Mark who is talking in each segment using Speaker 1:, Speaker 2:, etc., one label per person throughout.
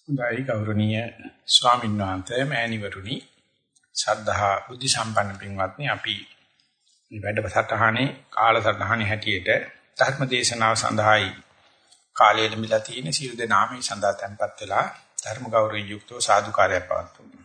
Speaker 1: ගයි ගෞරවනීය ස්වාමීන් වහන්සේ මෑණිවරුනි ශ්‍රද්ධා බුද්ධ සම්පන්න පින්වත්නි අපි මේ වැඩසටහනේ කාලසටහනේ හැටියට ධර්ම දේශනාව සඳහායි කාලය ලැබිලා තියෙන සියලු දෙනාම මේ සඳහා tempත් වෙලා ධර්ම ගෞරවයෙන් යුක්තව සාදුකාරයක් පවත්වමු.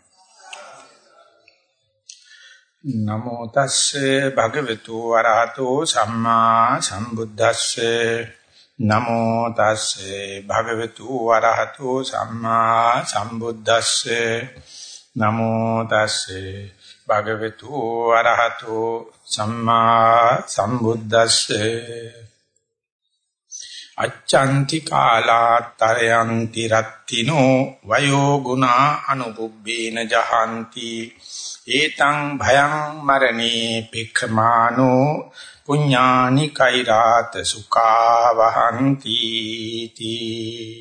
Speaker 1: නමෝ තස්සේ භගවතු වරහතෝ සම්මා සම්බුද්දස්සේ නමෝ තස්සේ භගවතු වරහතෝ සම්මා සම්බුද්දස්සේ නමෝ තස්සේ භගවතු වරහතෝ සම්මා සම්බුද්දස්සේ අච්ඡන්ති කාලාතරයන්ති රත්තිනෝ වයෝ ගුණා අනුපුබ්බේන ජහන්ති ඒතං භයං මරණේ පික්ඛමානෝ පුඤ්ඤානි කෛරාත සුඛා වහන්ති තී.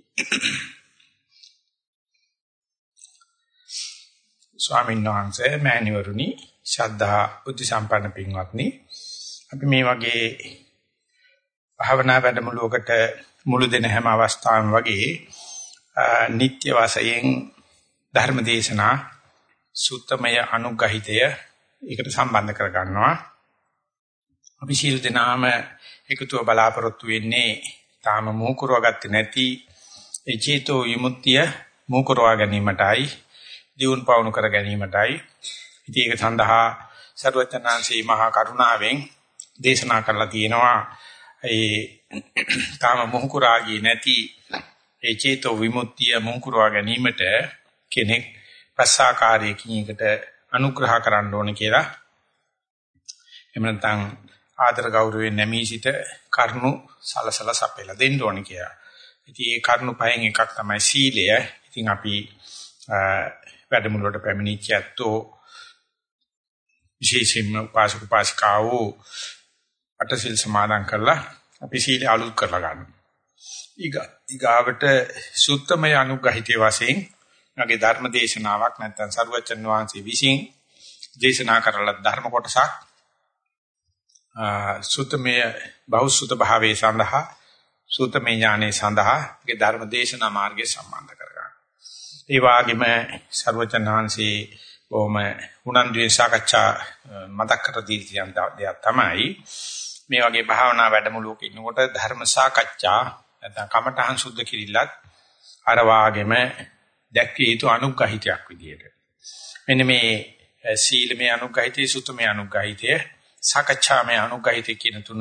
Speaker 1: ස්වාමීන් වහන්සේ මෑණිවරුනි ශ්‍රද්ධා බුද්ධ සම්පන්න පින්වත්නි අපි මේ වගේ භාවනා වැඩමුළුවකට මුළු දෙන හැම අවස්ථාවෙම වගේ නිත්‍ය වාසයෙන් ධර්ම දේශනා සුත්තමය අනුග්‍රහිතය ඒකට සම්බන්ධ කර ගන්නවා. අපි සීල දනාම එකතුව බලාපොරොත්තු වෙන්නේ තාම මෝකරවගත්තේ නැති ඒ චේතෝ විමුක්තිය මෝකරවා ගැනීමටයි දියුණු පවණු කර ගැනීමටයි. ඉතින් ඒක සඳහා සර්වචනාංශී මහා කරුණාවෙන් දේශනා කරලා තියෙනවා. ඒ තාම මෝකරාගී නැති ඒ චේතෝ විමුක්තිය මෝකරවා ගැනීමට කෙනෙක් පස්සාකාරයකින් එකට අනුග්‍රහ කරන්න ඕන කියලා. එහෙම නැත්නම් ආදර ගෞරවයෙන් නැමී සිට කරුණු සලසලා සපයලා දෙන්න ඕන කියලා. ඉතින් ඒ කරුණු පහෙන් එකක් තමයි සීලය. ඉතින් අපි වැඩමුළුවට පැමිණිච්ච ඇත්තෝ විශේෂයෙන්ම උපාසක උපාසිකාවෝ අටසිල් සමාදන් කරලා අපි සීලය අලුත් කරලා ගන්නවා. ඊගාවට සුත්තමය අනුග්‍රහිතේ වශයෙන් මගේ ධර්ම දේශනාවක් නැත්නම් සරුවචන් වහන්සේ විසින් දේශනා කරලා ධර්ම කොටසක් සුත්තමය බෞසුත භාවයේ සඳහා සුත්තමය ඥානයේ සඳහා මේ ධර්ම දේශනා මාර්ගයේ සම්බන්ධ කරගන්න. ඒ වගේම සරුවචන් වහන්සේ බොහොම උනන්දුවෙන් සාකච්ඡා මතක් කර දී කියන දෙයක් තමයි මේ වගේ භාවනා වැඩමුළුවක ඉන්නකොට ධර්ම සාකච්ඡා නැත්නම් කමඨහං සුද්ධ කිරිල්ලත් අර වාගෙම දැක්විය යුතු අනුග්‍රහිතයක් විදියට. මෙන්න මේ සීලමය අනුග්‍රහිතය, සුත්තමය අනුග්‍රහිතය, සාකච්ඡාමය අනුග්‍රහිතය කියන තුන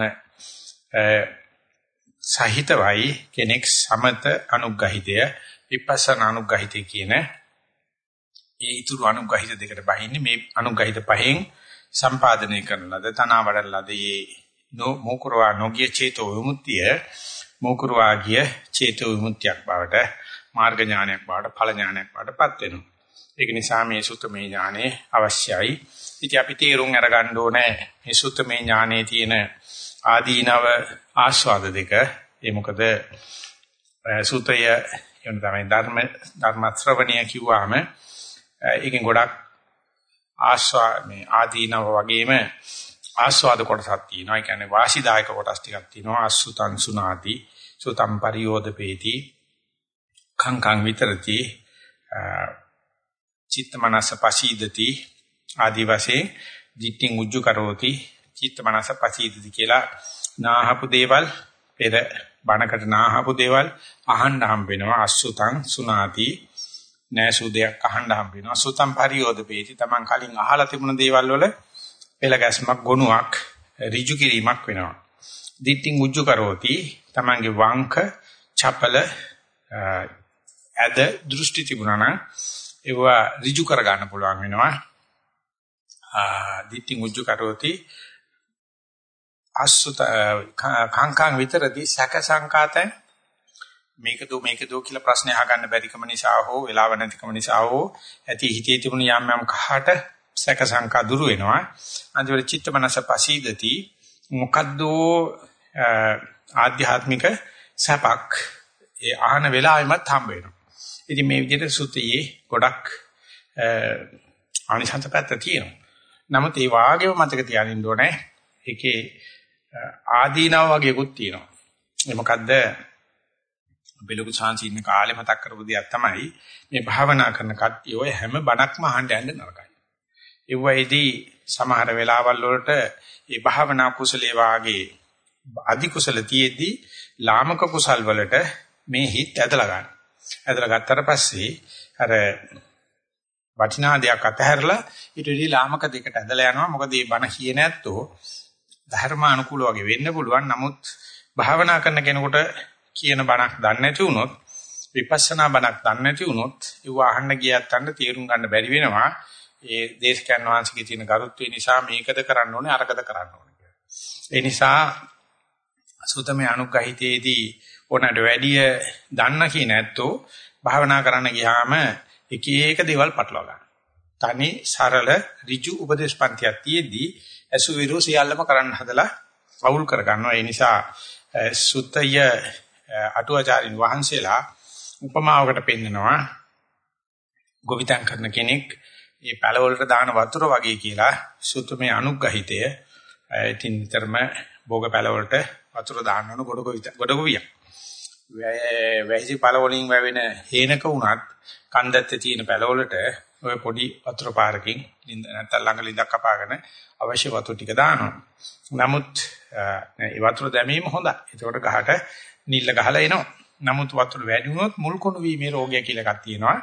Speaker 1: සහිතවයි කෙනෙක් සමත අනුග්‍රහිතය, විපස්සනා අනුග්‍රහිතය කියන ඒ ඊතුරු අනුග්‍රහිත දෙකට බහින්නේ. මේ අනුග්‍රහිත පහෙන් සම්පාදනය කරන ලද තනවා වඩන ලද මේ මොකරවා නොගිය චේතෝ විමුක්තිය මොකරවා ගිය චේතෝ විමුක්තියක් බවට මාර්ග ඥානයක් බවට ඵල ඥානයක් බවටපත් වෙනවා. ඒක නිසා මේ සුත්තමේ ඥානෙ අවශ්‍යයි. ඉතින් අපි තේරුම් අරගන්න ඕනේ මේ සුත්තමේ ඥානයේ තියෙන ආදීනව ආස්වාද දෙක. ඒ මොකද සුතය එන තමයි ධර්ම ශ්‍රවණය කිව්වම ඒකෙන් ගොඩක් මේ ආදීනව වගේම ආස්වාද කොටසක් තියෙනවා. ඒ කියන්නේ වාසිදායක කොටස් ටිකක් තියෙනවා. අසුතං සුනාති සුතං පරියෝදපේති කංකං විතරති චිත්ත මනස පසීදති ආදි වශයෙන් දිට්ඨින් උජ්ජු කරෝති චිත්ත මනස පසීදති කියලා නාහපු දේවල් පෙර බණකට නාහපු දේවල් අහන්න හම්බ වෙනවා. අසුතං සුනාති නෑසුදයක් අහන්න හම්බ වෙනවා. සුතං පරියෝදපේති තමන් කලින් අහලා තිබුණ දේවල් වල පෙළ ගැස්මක් ගොනුවක් ඍජු කිරීමක් වෙනවා. දිට්ඨින් උජ්ජු කරෝති තමන්ගේ වංක චපල ඇද දෘෂ්ටි තිබුණා නම් ඒවා ඍජු කර ගන්න පුළුවන් වෙනවා. දිට්ඨින් උජ්ජු කරෝති අසුත කාංකාං විතරදී සක සංකාතෙන් මේක දෝ කියලා ප්‍රශ්න අහගන්න බැරිකම නිසා හෝ වෙලාව නැතිකම නිසා හෝ ඇති හිතේ තිබුණ යම් යම් කහට සක සංකා දුරු වෙනවා. අන්තිමට චිත්ත මනස පසීදති මොකද්ද ආධ්‍යාත්මික සපක් ඒ ආහන වෙලාවෙමත් හම්බ වෙනවා. ඉතින් මේ විදිහට සුතයේ ගොඩක් ආනිසංස පැත්ත තියෙනවා. නමුත් ඒ වාගේම මතක තියාගන්න ඕනේ ඒකේ ආදීනව වගේකුත් තියෙනවා. ඒ මොකද්ද බෙලුකු සාංශි ඉන්න කාලේ මතක් කරපු දෙයක් තමයි මේ භාවනා කරන කට්ටිය ඔය හැම බණක්ම අහන්න යන්න නරකයි. ඒ වයිදී සමහර වෙලාවල් වලට මේ භාවනා කුසලයේ වාගේ අධි කුසල තියේදී ලාමක කුසල් වලට මේ හිත ඇදලා ගන්න. ඇදලා ගත්තට පස්සේ අර වටිනා දෙයක් අතහැරලා ඊට වඩා ලාමක දෙකට ඇදලා යනවා. මොකද මේ බණ කියේ නැත්තෝ ධර්මානුකූල වගේ වෙන්න පුළුවන්. නමුත් භාවනා කරන කෙනෙකුට කියන බණක් දන්නේ නැති වුණොත් විපස්සනා බණක් දන්නේ නැති වුණොත් ඒව අහන්න ගියත් අන්න තේරුම් ගන්න බැරි වෙනවා. ඒ දේශකයන් වහන්සේගේ තියෙන ගරුත්වය නිසා මේකද කරන්න ඕනේ අරකද කරන්න ඕනේ කියලා. ඒ නිසා සුතමේ අනුග්‍රහිතේදී ඕනට වැඩිය දන්න කී නැත්තෝ භාවනා කරන්න ගියාම එක එක දේවල් පටලවා ගන්න. තනි සරල ඍජු උපදේශපන්තියක් තියේදී අසුවිරු සියල්ලම කරන්න හදලා වවුල් කර ගන්නවා. ඒ නිසා සුතය අටුවාචාරින් වහන්සේලා උපමාවකට පෙන්නනවා ගොවිතැන් කරන කෙනෙක් මේ පැලවලට දාන වතුර වගේ කියලා සුතමේ අනුග්‍රහිතය ඉතින් නිතරම භෝග පැලවලට වතුර දාන්න ඕන ගොඩගොවියක්. වැසි පැලවලින් වැවෙන හේනක වුණත් කන්දත්තේ තියෙන පැලවලට ඔය පොඩි වතුර පාරකින් නැත්නම් ළඟ ලිඳක් කපාගෙන අවශ්‍ය වතුර ටික දානවා. නමුත් ඒ වතුර දැමීම හොඳයි. ඒකට ගහට නිල්ල ගහලා එනවා. නමුත් වතුර වැඩි වුණොත් මුල් කොණු වීමේ රෝගය කියලා එකක් තියෙනවා.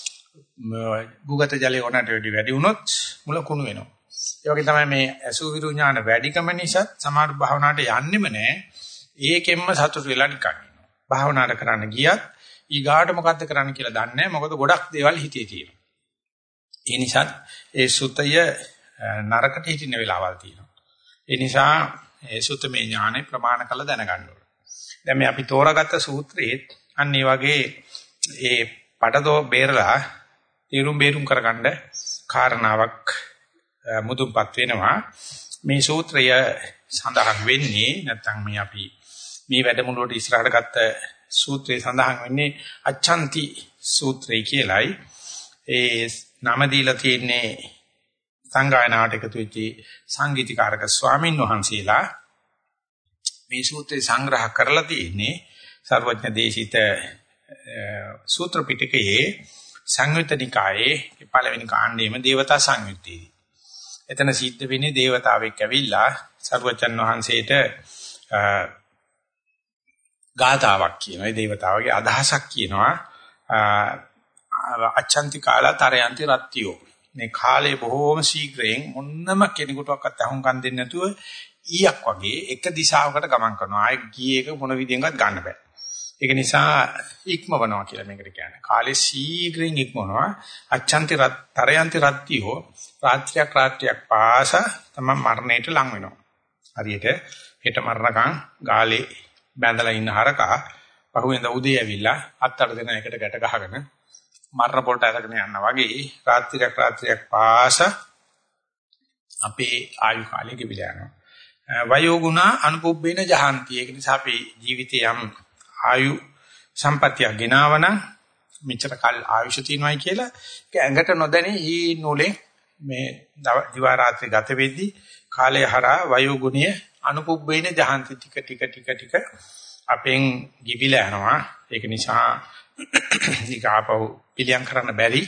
Speaker 1: භූගත ජලය ඕනට වැඩි වුණොත් මුල කුණු වෙනවා. ඒ වගේ තමයි මේ අසුවිරු ඥාන වැඩිකම නිසා සමාධ භාවනාවට යන්නෙම නැහැ. ඒකෙන්ම සතුට වෙලා නිකන් ඉන්නවා. භාවනාවට කරන්න ගියත් ඊගාට මොකද්ද කරන්න කියලා දන්නේ නැහැ. මොකද ගොඩක් දේවල් හිතේ තියෙනවා. ඒ නිසා ඒ සුතය නරකට හිටින වෙලාවල් තියෙනවා. ඒ නිසා ඒ සුතමේ ඥානෙ ප්‍රමාණ කළ දැනගන්න ඕනේ. දැන් මේ අපි තෝරාගත්ත සූත්‍රයේ අන්න ඒ වගේ ඒ පටදෝ බේරලා තීරුම් බේරුම් කරගන්න කාරණාවක් මුදුන්පත් වෙනවා. මේ සූත්‍රය සඳහන් වෙන්නේ නැත්නම් මේ අපි මේ වැඩමුළුවට ඉස්සරහට ගත්ත සූත්‍රය සඳහන් වෙන්නේ අච්ඡන්ති සූත්‍රය කියලයි. ඒ නම දීලා තියෙන්නේ සංගායනාවට එකතු වෙච්ච සංගීතකාරක ස්වාමින් වහන්සේලා මේ සූත්‍රය සංග්‍රහ කරලා තියෙන්නේ සර්වඥ දේශිත සූත්‍ර පිටකයේ සංයුත්ත නිකායේ පළවෙනි කාණ්ඩයේම දේවතා සංයුත්තේදී. එතන සිද්ධ වෙන්නේ දේවතාවෙක් ඇවිල්ලා සර්වඥන් වහන්සේට ගාතාවක් කියනවා. ඒ දේවතාවගේ අදහසක් කියනවා. අච්ඡන්ති කාලා තරයන්ති රත්තියෝ. මේ කාලේ බොහෝම ශීඝ්‍රයෙන් මොන්නම කෙනෙකුටවත් අහුම්කම් දෙන්නේ නැතුව ඊයක් වගේ එක දිශාවකට ගමන් කරනවා. ආයේ ගියේ එක මොන විදියෙන්වත් ගන්න බෑ. ඒක නිසා ඉක්මවනවා කියලා මේකට කියන්නේ. කාලේ ශීඝ්‍රයෙන් ඉක්මවනවා. අච්ඡන්ති තරයන්ති රත්තියෝ. රාත්‍රියක් පාසා තමයි මරණයට ලං වෙනවා. හරියට හෙට මරණකම් ගාලේ බැඳලා ඉන්න හරකා පහුවෙන්ද උදේ ඇවිල්ලා අත්තට දෙන එකට ගැට ගහගෙන මරණ පොළට අරගෙන යනවා වගේ රාත්‍රියක් පාසා අපේ ආයු කාලය ගෙවිලා යනවා. වයෝ ගුණ අනුපුබ්බේන ජහන්ති. ඒක නිසා අපේ ජීවිතේ යම් ආයු සම්පත්තිය ගෙනාවනම් මෙච්චර කල් ආයුෂ තියෙනවායි කියලා ඒක ඇඟට නොදැනී ඊ නූලේ මේ දිවා රාත්‍රී ගත වෙද්දී කාලය හරහා වයෝ ගුණය අනුපුබ්බේන ජහන්ති ටික අපෙන් ගිවිලා යනවා. ඒක නිසා ඒක ආපහු පිළියම් කරන්න බැරි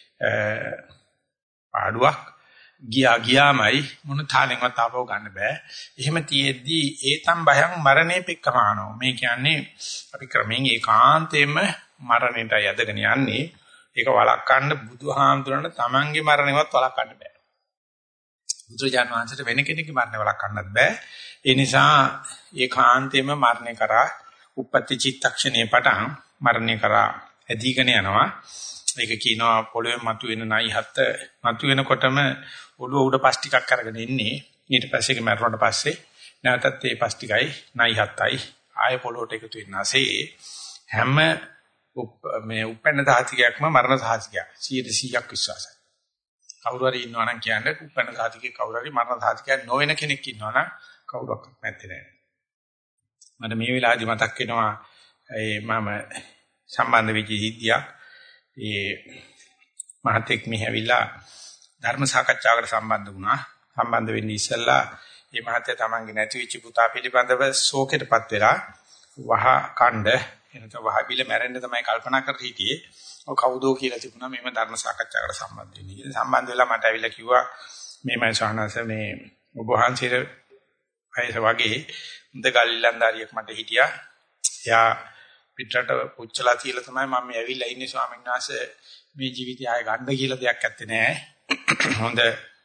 Speaker 1: පාඩුවක් ගියාමයි මොන තාලෙන්වත් ආපහු ගන්න බෑ. එහෙම තියෙද්දී ඒතම් භයං මරණේ පික්කමානෝ. මේ කියන්නේ අපි ක්‍රමයෙන් ඒකාන්තයෙන්ම මරණයට යදගෙන යන්නේ. ඒක වළක්වන්න බුදුහාමුදුරන්ට තමන්ගේ මරණයවත් වළක්වන්න බෑ. බුදුජාන විශ්වයට වෙන කෙනෙක්ගේ මරණය වළක්වන්නත් බෑ. ඒ නිසා ඒකාන්තයෙන්ම මරණය කරා උපපති චිත්තක්ෂණේ පටන් මරණය කරා ඇදීගෙන යනවා. ඒක කියනවා පොළොවේ මතුවෙන නයි හත මතුවෙනකොටම ඔළුව උඩ පස් ටිකක් අරගෙන ඉන්නේ. ඊට පස්සේ ඒක මරුණාට පස්සේ නැවතත් ඒ පස් ටිකයි නයි හතයි ආය පොළොවට එකතු වෙනාසේ හැම මේ උපැන්න සාහිතිකයක්ම මරණ සාහිතිකයක් 100%ක් විශ්වාසයි. කවුරු හරි ඉන්නවා නම් කියන්නේ උපැන්න සාහිතිකේ කවුරු හරි මරණ සාහිතිකයක් නොවන කෙනෙක් ඉන්නවා නම් කවුරක්වත් නැත්තේ නෑ. මට මේ වෙලාවේදී මතක් වෙනවා මම සම්බන්ධ වෙච්ච සිද්ධියක්. ඒ මහතෙක් මෙහෙවිලා ධර්ම සාකච්ඡාවකට සම්බන්ධ වුණා. සම්බන්ධ වෙන්නේ ඉස්සෙල්ලා මේ මහතේ තමන්ගේ නැති වෙච්ච පුතා පිළිබඳව ශෝකයටපත් වෙලා වහ කණ්ඩ එනත වහබිල මැරෙන්න තමයි කල්පනා කර හිටියේ. ඔව් කවුදෝ කියලා තිබුණා මේව ධර්ම සාකච්ඡාවකට සම්බන්ධ වෙන්නේ කියලා. සම්බන්ධ වෙලා මට ඇවිල්ලා කිව්වා මේමයි සාහනස මේ ඔබ වහන්සේට අයස වගේ හොඳ ගල්ලන්දාරියෙක් මට හිටියා. එයා පිටරට පුච්චලා තියලා තමයි මම මේ ඇවිල්ලා ඉන්නේ ස්වාමීන් වහන්සේ මේ ජීවිතය ආය ගන්න කියලා දෙයක් ඇත්තේ නෑ. හොඳ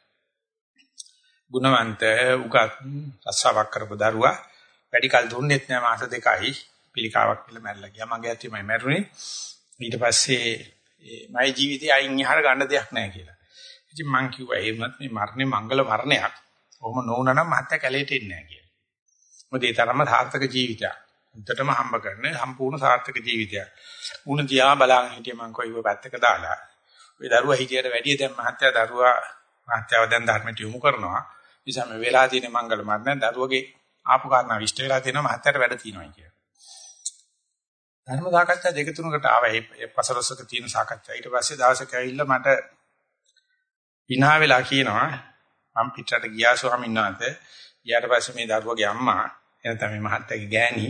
Speaker 1: ගුණවන්ත උගත් රස්සාවක් කරපු දරුවා වැඩි කල දුන්නෙත් නෑ මාස දෙකයි පිළිකාවක් කියලා මැරලා ගියා. මගේ ඇත්තමයි මැරුණේ. ඊට පස්සේ මගේ ජීවිතේ අයින් ඉහර ගන්න දෙයක් නෑ කියලා. ඉතින් මං කිව්වා එහෙමත් මේ මරණය මංගල මරණයක්. කොහොම නොවුනනම් මහත්ය කැලේට එන්නේ නෑ කියලා. මොකද ඒ තරම්ම සාර්ථක ජීවිතයක්. උන්ටම හම්බ කරන සම්පූර්ණ සාර්ථක ජීවිතයක්. උණ දිහා බලාගෙන හිටිය මං කොයිව පැත්තක දාලා. ওই දරුවා හිටියට වැඩිය දැන් මහත්ය දරුවා මහත්යව දැන් ධර්මයට යොමු කරනවා. නිසා මේ වෙලා තියෙන මංගල මරණ දරුවගේ ආපු කාරණා විශ්ත වෙලා තියෙනවා මහත්යට වැඩ තියෙනවා කියලා. ධර්ම සාකච්ඡා දෙක තුනකට ආවා. ඒ පසලොස්සක තියෙන සාකච්ඡා. ඊට පස්සේ දවසක ඇවිල්ලා මට විනා වෙලා කියනවා මම පිටරට ගියා ස්වාමීන් වහන්සේ. ඊට පස්සේ මේ දරුවගේ අම්මා එනතම මේ මහත්තයාගේ ගෑණි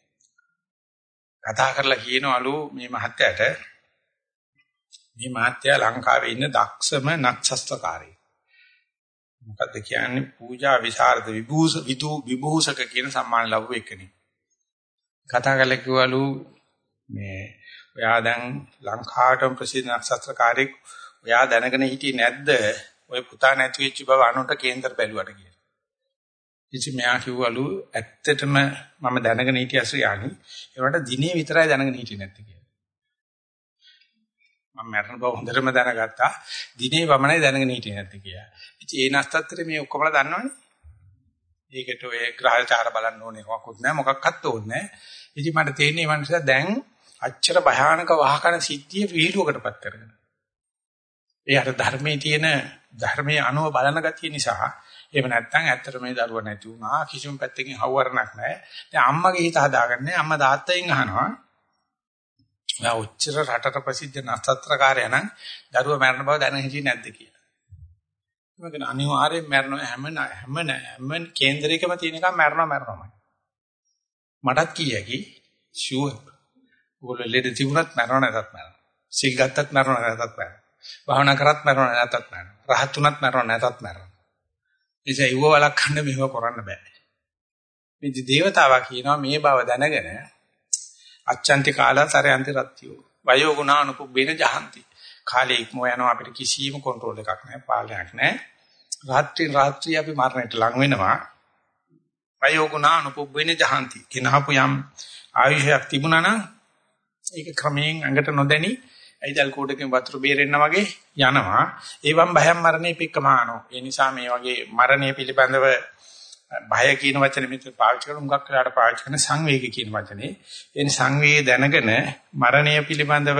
Speaker 1: කතා කරලා කියනවලු මේ මහත්තයාට මේ මහත්තයා ලංකාවේ ඉන්න දක්ෂම නක්ෂත්‍රකාරයෙක්. මොකද්ද කියන්නේ පූජා විසරද විභූෂක කියන සම්මාන ලැබුව එකනේ. කතා කරලා කිව්වලු මේ ඔයා දැන් ලංකාවටම ප්‍රසිද්ධ නක්ෂත්‍රකාරයෙක් ඔයා දැනගෙන හිටියේ නැද්ද ඔය පුතා නැති වෙච්ච බව අනුන්ට කේන්දර බැලුවට කියලා. ඉතින් මෙයා කිව්වලු ඇත්තටම මම දැනගෙන හිටිය අසුයානි ඒවට දිනේ විතරයි දැනගෙන හිටියේ නැත්තේ කියලා. මම මරණ බව හොඳටම දැනගත්තා දිනේ වමනයි දැනගෙන හිටියේ නැත්තේ කියලා. ඉතින් ඒ නස්තත්‍රේ මේ ඔක්කොමලා දන්නවනේ. ඒකට ඔය ග්‍රහචාර බලන්න ඕනේ මොකක්වත් නැහැ මොකක්වත් ඕනේ නැහැ. ඉතින් මට තේරෙන්නේ මේ මනුස්සයා දැන් අච්චර භයානක වහකන සිද්ධිය විහිළුවකටපත් කරගෙන. ඒ අර ධර්මයේ තියෙන ධර්මයේ අනුව බලන ගතිය නිසා එහෙම නැත්නම් ඇත්තට මේ දරුවා නැති වුණා කිසිම පැත්තකින් හවුවරණක් නැහැ. දැන් අම්මගේ හිත හදාගන්නේ අම්මා තාත්තගෙන් අහනවා. ඔයා උච්චර රටට ප්‍රසිද්ධ නක්ෂත්‍රකාරයා නම් දරුවා මරණ බව දැන හිටියේ නැද්ද කියලා. මේක අනිවාර්යයෙන් මරණ හැම කේන්දරයකම තියෙන එක මරණමයි. මටත් කියකි ෂුවර්. ඔයගොල්ලෝ ලෙඩ තිබුණත් මරණ නැතත් මරණ. සිල් ගත්තත් මරණ නැතත් මරණ. භාවනා කරත් මරණ නැතත් මරණ. රහත් උනත් මරණ නැතත් මරණ. ඉතින් ඒව වළක්වන්න මෙහෙම කරන්න බෑ. මේ දේවතාවා කියනවා මේ බව දැනගෙන අච්ඡන්ති කාලතරයන්ති රත්තියෝ වයෝ ගුණානුපුබ්බේන ජහන්ති. කාලේ ඉක්මව යනවා අපිට කිසිම කන්ට්‍රෝල් එකක් නැහැ පාලනයක් නැහැ. රාත්‍රී අපි මරණයට ලං වෙනවා. වයෝ ගුණානුපුබ්බේන ජහන්ති. කිනහපු යම් ආයුෂයක් තිබුණා නම් ඒක ක්‍රමයෙන් ඇඟට නොදැනි ඇයිදල් කෝඩකින් වතුර බේරෙන්නා වගේ යනවා. ඒවම් භයම් මරණේ පික්කමානෝ. ඒ නිසා මේ වගේ මරණය පිළිබඳව භය කියන වචනේ මෙතන පාවිච්චි කරන මුගක් වෙලාට පාවිච්චි කරන සංවේගය කියන වචනේ. ඒ සංවේගය දැනගෙන මරණය පිළිබඳව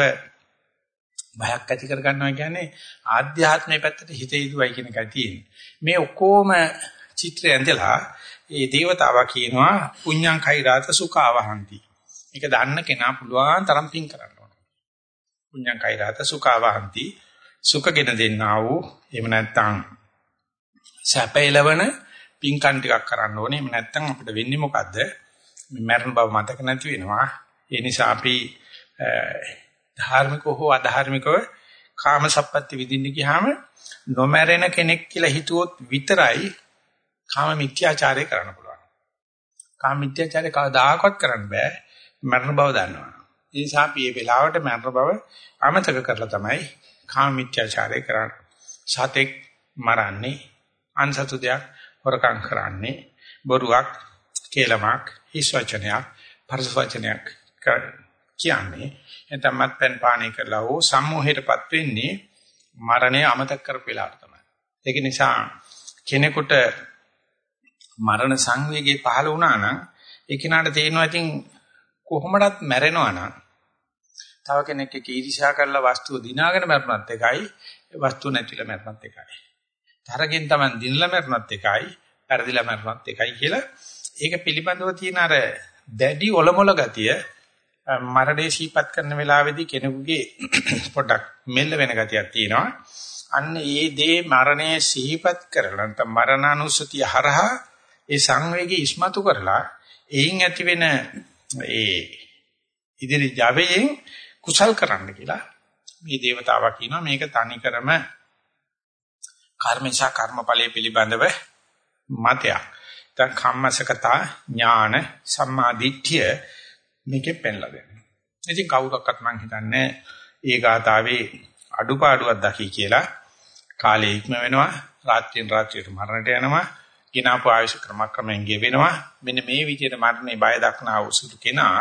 Speaker 1: භයක් ඇති කර ගන්නවා කියන්නේ ආධ්‍යාත්මයේ පැත්තට හිත යොදුවයි කියන එකයි තියෙන්නේ. මේ ඔක්කොම චිත්‍රය ඇඳලා ඒ දේවතාවා කියනවා පුඤ්ඤං කෛරාත සුඛාවහන්ති. ඒක දන්න කෙනා පුළුවන් තරම් පින් කරන්න ඕන. පුඤ්ඤං කෛරාත සුඛාවහන්ති සුඛගෙන දෙන්නා වූ එහෙම නැත්නම් සැපයලවන පින්කම් ටිකක් කරන්න ඕනේ. එහෙම නැත්නම් අපිට වෙන්නේ මොකද්ද? මේ මරණ බව මතක නැති වෙනවා. ඒ නිසා අපි ධාර්මිකව හෝ අධාර්මිකව කාමසප්පත්ති විඳින්න ගියාම නොමැරෙන කෙනෙක් කියලා හිතුවොත් විතරයි කාම මිත්‍යාචාරය කරන්න පුළුවන්. කාම මිත්‍යාචාරය කවදාකවත් කරන්න බෑ. මරණ බව දන්නවා. ඒ නිසා අපි මේ වෙලාවට මරණ බව අමතක කරලා තමයි කාම මිත්‍යාචාරය කරන්නේ. සතෙක් මරන්නේ අන්සතු දෙයක් හොරකම් කරන්නේ බොරුවක් කේලමක් හිස් වචනයක් පරස වචනයක් කියන්නේ එතමත් පෙන් පාණේ කරලා ඕ සම්මෝහයටපත් වෙන්නේ මරණය අමතක කරපු වෙලාවට තමයි. ඒක නිසා කෙනෙකුට මරණ සංවේගය පහළ වුණා නම් ඒ කෙනාට තේරෙනවා ඉතින් කොහොමඩත් මැරෙනවා නම් තව කෙනෙක් එක්ක ඊර්ෂ්‍යා කරලා වස්තුව දිනාගෙන මැරුණත් එකයි වස්තුව නැතිලා මැරුණත් එකයි. තරගෙන් Taman දිනලා මැරුණත් එකයි පෙරදිලා මැරුණත් එකයි කියලා ඒක පිළිබඳව තියෙන අර දැඩි ඔලොමොල ගතිය මරණය සිහිපත් කරන වෙලාවේදී කෙනෙකුගේ පොඩක් මෙල්ල වෙන ගතියක් තියෙනවා. අන්න ඒ දේ මරණය සිහිපත් කරලා නැත්නම් මරණානුස්සතිය හරහා ඒ සංවේගය ඉස්මතු කරලා එයින් ඇතිවෙන ඉදිරි ජවයෙන් කුසල් කරන්න කියලා මේ దేవතාවා කියනවා. මේක තනිකරම කර්මේශා කර්මඵලයේ පිළිබඳව මතයක්. දැන් කම්මසකතා ඥාන සම්මාදිට්ඨිය මේකේ පෙන්ලා දෙනවා. ඉතින් කවුරක්වත් මං හිතන්නේ ඒ ගාතාවේ අඩුපාඩුවක් දකි කියලා. කාලේ ඉක්ම වෙනවා, රාත්‍රියෙන් රාත්‍රියට මරණට යනවා, කිනාපු ආයුෂ ක්‍රමයෙන් ගෙවෙනවා. මෙන්න මේ විදිහට මරණේ බය දක්නා උසුළු කෙනා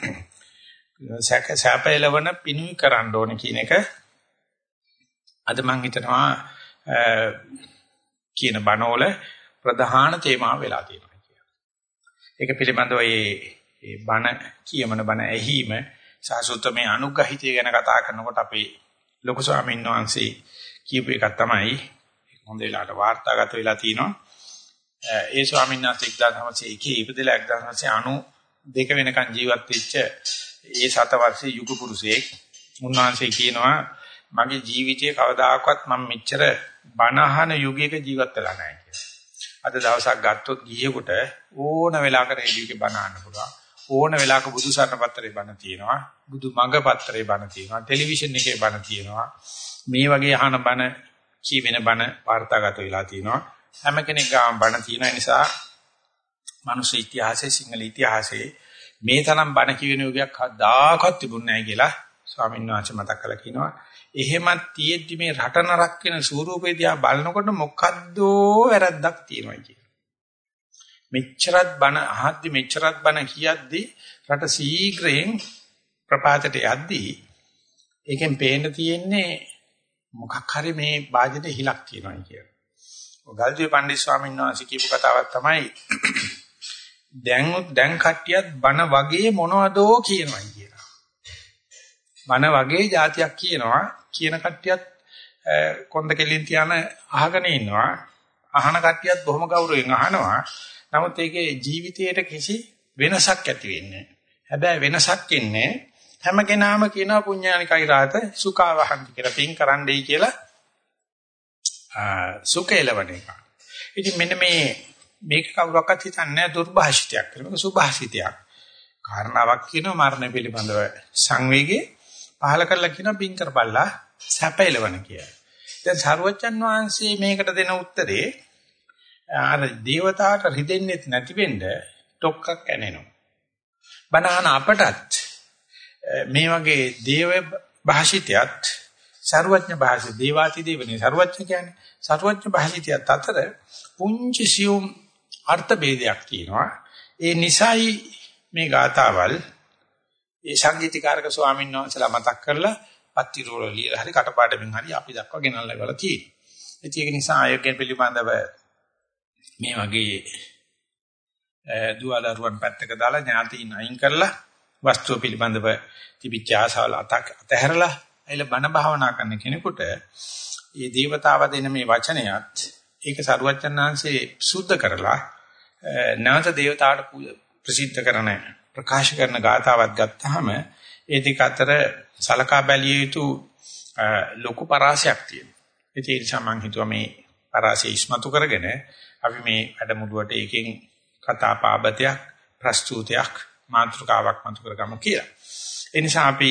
Speaker 1: සැපයලවන පිණුයි කරන්න ඕනේ කියන එක අද මං හිතනවා කියන බණවල ප්‍රධාන තේමාව වෙලා තියෙනවා කියලා. ඒක පිළිබඳව මේ බණ කියමන බණ ඇහිම සාසුත්තමේ අනුග්‍රහිතය ගැන කතා කරනකොට අපේ ලොකු ස්වාමීන් වහන්සේ කියපු එකක් තමයි හොඳ වෙලාවට වාර්තාගත වෙලා තිනවා. ඒ ස්වාමීන් වහන්සේ 1901 ඉපදෙලා 1992 වෙනකන් ජීවත් වෙච්ච ඒ 7 වර්ෂයේ යුග පුරුෂයෙක්. උන්වහන්සේ කියනවා මගේ ජීවිතයේ කවදාකවත් මම මෙච්චර බණහන යුගයක ජීවත් වෙලා නැහැ කියලා. අද දවසක් ගත්තොත් ගියෙකුට ඕන වෙලාවක රේඩියෝකේ බණ අහන්න පුළුවන්. ඕන වෙලාවක බුදු සරණ පත්‍රේ බණ තියෙනවා. බුදු මඟ පත්‍රේ බණ තියෙනවා. ටෙලිවිෂන් එකේ බණ තියෙනවා. මේ වගේ අහන බණ කීවෙන බණ වාර්තාගත වෙලා තියෙනවා. හැම කෙනෙක් ගාම බණ තියෙන නිසා මනුෂ්‍ය ඉතිහාසයේ සිංහල ඉතිහාසයේ මේ තරම් බණ කියවෙන යුගයක් කවදාකවත් තිබුණේ නැහැ කියලා ස්වාමීන් වහන්සේ මතක් කරලා කියනවා. එහෙමත් තියෙද්දි මේ රට නරක වෙන ස්වරූපේ දිහා බලනකොට මොකද්ද වැරද්දක් තියෙනවා කියලා. මෙච්චරත් බණ අහද්දි මෙච්චරත් බණ කියද්දි රට ශීඝ්‍රයෙන් ප්‍රපාතයට යද්දී ඒකෙන් පේන්න තියෙන්නේ මොකක් හරි මේ වාජනේ හිලක් තියෙනවා කියලා. ගල්දිය පණ්ඩිත ස්වාමීන් වහන්සේ කියපු කතාවක් තමයි දැන් කට්ටියත් බණ වගේ මොනවදෝ කියනවා කියලා. බණ වගේ જાතියක් කියනවා කියන කට්ටියත් කොන්ද කෙලින් තියාන අහගෙන ඉන්නවා. අහන කට්ටියත් බොහොම ගෞරවයෙන් අහනවා. නමුත් ඒකේ ජීවිතයට කිසි වෙනසක් ඇති වෙන්නේ නැහැ. හැබැයි වෙනසක් ඉන්නේ හැම කෙනාම කියනවා පුඤ්ඤානිකයි රාත සුඛවහන්ති කියලා පින් කරන්නයි කියලා සුඛේලවන එක. ඉතින් මෙන්න මේක කවුරක්වත් හිතන්නේ දුර්භාෂිතයක් කියලා. මේක සුභාෂිතයක්. කාරණාවක් කියනවා මරණ පිළිබඳව සංවේගයේ පහල කරලා කියනවා පින් කරපල්ලා සැපේලවන කියලා. දැන් සරුවච්චන් වහන්සේ මේකට දෙන උත්තරේ අර දේවතාවට රිදෙන්නේ නැති වෙන්න ඩොක්කක් ඇනෙනවා. බණහන අපටත් මේ වගේ දේව භාෂිතයත් සර්වඥ භාෂිත දේවාති දේවනේ සර්වඥ කියන්නේ සර්වඥ භාෂිතයත් අතර පුංචි සියුම් අර්ථ ભેදයක් තියෙනවා. ඒ නිසයි මේ ගාතාවල් ඒ සංගීතකාරක ස්වාමීන් වහන්සේලා මතක් කරලා පත්තිරෝල ලියලා හරි කටපාඩමින් හරි අපි දක්වා ගෙනල්ලා ඉවලා තියෙනවා. ඒක නිසා ආයෝගයෙන් පිළිබඳව මේ වගේ දුවදරුවන් පැත්තක දාලා ඥාතීන් අයින් කරලා වස්තුව පිළිබඳව තිබිච්ච ආසාවල අතහැරලා අයිල බණ භාවනා කරන කෙනෙකුට මේ දේවතාව දෙන මේ වචනයත් ඒක සරුවච්චන්හන්සේ සුද්ධ කරලා නැවත දේවතාවට ප්‍රසිද්ධ කරන ප්‍රකාශ කරන ගාතාවක් ගත්තාම ඒ දෙක අතර සලකා බැලිය යුතු ලොකු පරාසයක් තියෙනවා. ඒ නිසා මම හිතුවා මේ පරාසය ඉස්මතු කරගෙන අපි මේ වැඩමුළුවට එකකින් කතා පාබතයක් ප්‍රස්තුතයක් මාතෘකාවක් මතු කරගමු කියලා. ඒ නිසා අපි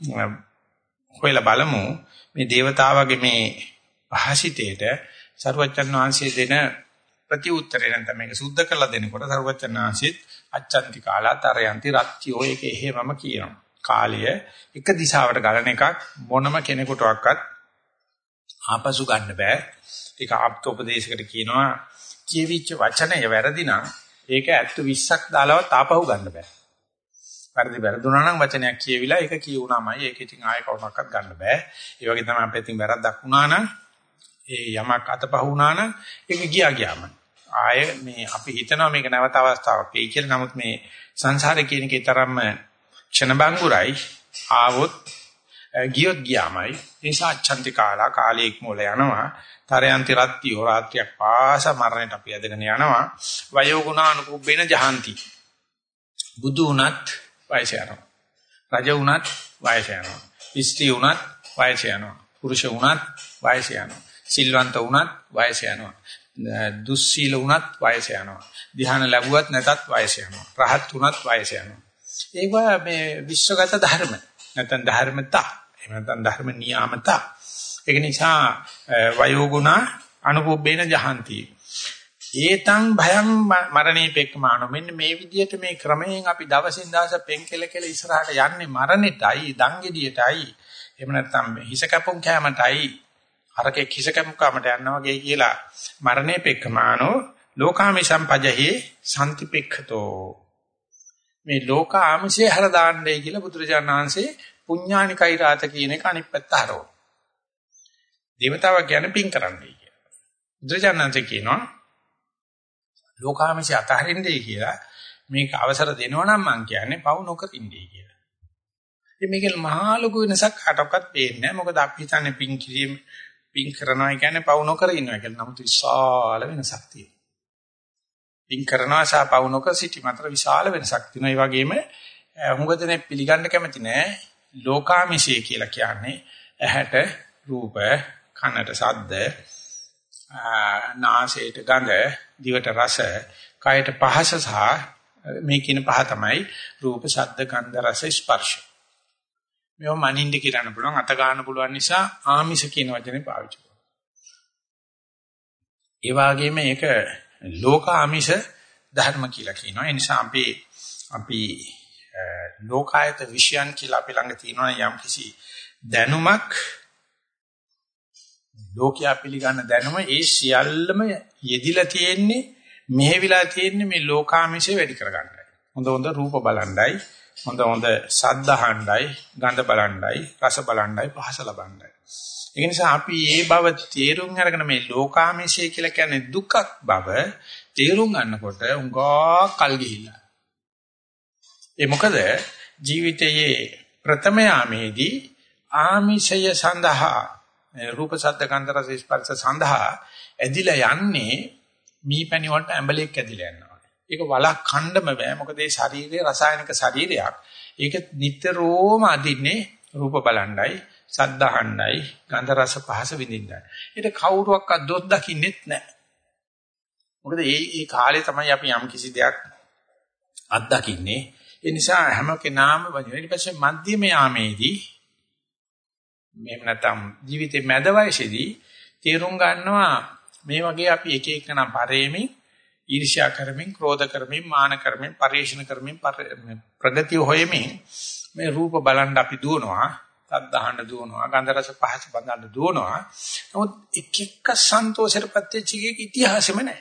Speaker 1: හොයලා බලමු මේ దేవතාවගේ මේ භාෂිතේට සරුවච්චන් වහන්සේ දෙන ප්‍රතිඋත්තරේ නැත්නම් මේක සුද්ධ කරලා දෙනකොට සරුවච්චන් වහන්සේත් අච්ඡන්ති කාලාතරයන්ති රත්ත්‍යෝ ඒක එහෙමම කියනවා. කාලය එක දිශාවට ගලන එකක් මොනම කෙනෙකුටවත් ආපසු ගන්න බෑ. ඒක ආප්තෝපදේශයකට කියනවා කියවිච්ච වචනය වැරදි නම් ඒක 20ක් දාලවත් ආපහු ගන්න බෑ. වැරදුනා නම් වචනයක් කියවිලා ඒක කියුණාමයි ඒක ඉතින් ආයෙ කවුරක්වත් ගන්න බෑ. ඒ වගේ තමයි අපේ ඉතින් වැරද්දක් වුණා නම් ඒ යමක් අතපහ වුණා නම් ඒක ගියාම ආයෙ මේ අපි හිතනවා මේක නැවත අවස්ථාවක් වෙයි කියලා. නමුත් මේ සංසාරේ කියන එකේ තරම්ම ක්ෂණබංගුරයි ආවොත් ගියොත් ගියාමයි. ඒ නිසා අච්ඡන්ති කාලා කාලයේ ඉක්මෝල යනවා. තරයන්ති රත්තියෝ රාත්‍රියක් පාස මරණයට අපි ඇදගෙන යනවා. වයෝ ගුණානුකුබ්බේන ජහන්ති. බුදු උනත් වයස යනවා. රජ උනත් වයස යනවා. ස්ත්‍රී උනත් වයස යනවා. පුරුෂ උනත් වයස යනවා. සිල්වන්ත උනත් වයස යනවා. දුස්සීල උනත් වයස යනවා. ධ්‍යාන ලැබුවත් නැතත් වයස යනවා. රහත් උනත් වයස යනවා. ඒවා මේ විශ්වගත ධර්ම. නැත්නම් ධර්මතා. එහෙම නැත්නම් ධර්ම නියාමතා. ඒක නිසා වයෝ ගුණ අනුපුබ්බේන ජහන්ති. ඒතං භයං මරණේ පෙක්කමාන. මෙන්න මේ විදිහට මේ ක්‍රමයෙන් අපි දවසින් දවස පෙන්කෙල කෙල ඉස්සරහට යන්නේ මරණෙටයි, දංගෙඩියටයි. එහෙම නැත්නම් හිස කැපුම් කැමටයි. අරකේ හිස කැපුම් කැමට යනවා වගේ කියලා මරණේ පෙක්කමානෝ ලෝකාමි සම්පජහේ සම්තිපෙක්ඛතෝ. මේ ලෝකාමසේ හර දාන්නයි කියලා බුදුරජාණන් වහන්සේ පුඤ්ඤානිකයි රාත කියන එක අනිත් පැත්ත හරවන. දේවතාවා කියන්නේ පින් කරන්නයි කියලා. බුදුරජාණන් වහන්සේ කියනවා ලෝකාමසේ අතහරින්නයි කියලා මේක අවසර දෙනවා නම් මං කියන්නේ පව් නොකර ඉන්නයි කියලා. ඉතින් මේකේ මහා ලොකු වෙනසක් කාටවත් පේන්නේ නැහැ. මොකද අපි හිතන්නේ පින් කරනවා කියන්නේ පව් නොකර ඉන්නවා කියලා. නමුත් විශාල වෙනසක් තියෙනවා. පින් කරනවා සහ පව් නොකර සිටීම අතර විශාල වෙනසක් තියෙනවා. ඒ වගේම හුඟදෙනෙක් පිළිගන්න කැමති නැහැ. ලෝකාමිෂය කියලා කියන්නේ ඇහැට රූප, කනට ශබ්ද, නාසයට ගඳ, දිවට රස, කයට පහස සහ මේ කියන පහ තමයි රූප, ශබ්ද, ගන්ධ, රස, ස්පර්ශ. මේව මනින්ද කියන්න පුළුවන්, අත ගන්න පුළුවන් නිසා ආමිෂ කියන වචනේ පාවිච්චි කරනවා. ඒ වගේම මේක ලෝකාමිෂ ධර්ම කියලා කියනවා. ඒ නිසා අපි ලෝකායත විෂයන් කියලා අපි ළඟ තියෙනවා යම් කිසි දැනුමක් ලෝකයා පිළිගන්න දැනුම ඒ සියල්ලම යෙදිලා තියෙන්නේ මෙහෙවිලා තියෙන්නේ මේ ලෝකාමිෂේ වැඩි කරගන්නයි. හොඳ රූප බලණ්ඩයි, හොඳ ශබ්ද අහණ්ඩයි, ගන්ධ බලණ්ඩයි, රස බලණ්ඩයි, පහස ලබණ්ඩයි. ඒ නිසා අපි මේ බව තේරුම් අරගෙන මේ ලෝකාමිෂය කියලා කියන්නේ දුකක් බව තේරුම් ගන්නකොට උංගා කල් ගිහිල්ලා. ඒ මොකද ජීවිතයේ ප්‍රථම යාමේදී ආමිෂය සඳහා රූප ශබ්ද ගන්ධ රස ස්පර්ශ සඳහා ඇදිලා යන්නේ මීපැණි වලට ඇඹලෙක් ඇදිලා යනවා. ඒක වලක් ඛණ්ඩම බෑ. මොකද ඒ ශරීරයේ රසායනික ශරීරයක්. ඒක නිතරම අදින්නේ රූප බලණ්ඩයි, ශබ්ද අහණ්ඩයි, ගන්ධ රස පහස විඳින්නයි. ඒක කවුරුවක්වත් දොස් දකින්නෙත් නැහැ. මොකද මේ කාලේ තමයි අපි යම් කිසි දෙයක් අත්දකින්නේ. ඒ නිසා හැම කෙනාම ඊට පස්සේ මධ්‍යම යාමේදී මෙහෙම නැත්නම් ජීවිතේ මැද වයසේදී තේරුම් ගන්නවා මේ වගේ අපි එක එකනම් පරේමින් ඊර්ෂ්‍යා කරමින් ක්‍රෝධ කරමින් මාන කරමින් පරිේශන කරමින් ප්‍රගතිය හොයමින් මේ රූප බලන් අපි දුවනවා, සද්ද අහන්න දුවනවා, ගන්ධ රස පහස බඳන්න දුවනවා. නමුත් එක එක සන්තෝෂයටපත් වෙච්ච එකක ඉතිහාසෙම නැහැ.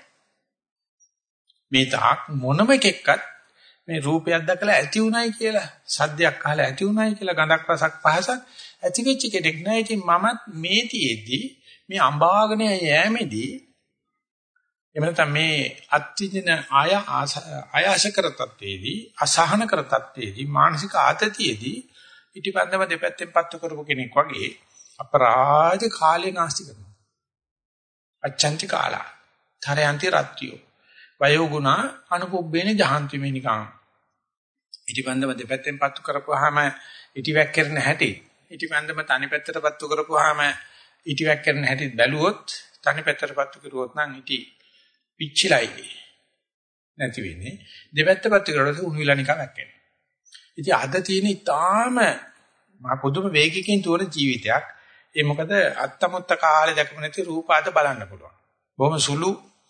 Speaker 1: මේ තාක් මොනම එකෙක්වත් මේ රූපයක් දැකලා ඇති උනායි කියලා, සද්දයක් අහලා ඇති උනායි කියලා, ගඳක් රසක් පහසක් ඇති වෙච්ච කෙනෙක් නෑ. ඉතින් මමත් මේ තියේදී මේ අඹාගෙන යෑමේදී එහෙම නැත්නම් මේ අත්විඳින ආයාස කර තත්ත්වයේදී, අසහන කර තත්ත්වයේදී, මානසික ආතතියේදී ඉටිපන්දම දෙපැත්තෙන් පත්තු කරපු කෙනෙක් වගේ අපරාධ කාලේ නාස්ති කරනවා. අච්ඡන්ති කාලා, තරයන්ති රත්තියෝ, වයෝ ගුණ අනුපුබ්බේන ජහන්ති මේ නිකං ඉටිපන්දම දෙපැත්තෙන් පත්තු කරපුවාම ඉටිවැක් කරන හැටි, ඉටිපන්දම තනි පැත්තට පත්තු කරපුවාම ඉටිවැක් කරන හැටි බැලුවොත්, තනි පැත්තට පත්තු කරුවොත් නම් ඉටි පිච්චිලයි නැති වෙන්නේ. දෙපැත්ත පත්තු කරලා උණු විලා නිකන් වැක්කෙනවා. ඉතින් අද තියෙන ඊටාම පුදුම වේගකින් තුවර ජීවිතයක්. ඒ මොකද අත්තමුත්ත කාලේ දැකපු නැති රූප අද බලන්න පුළුවන්. බොහොම සුළු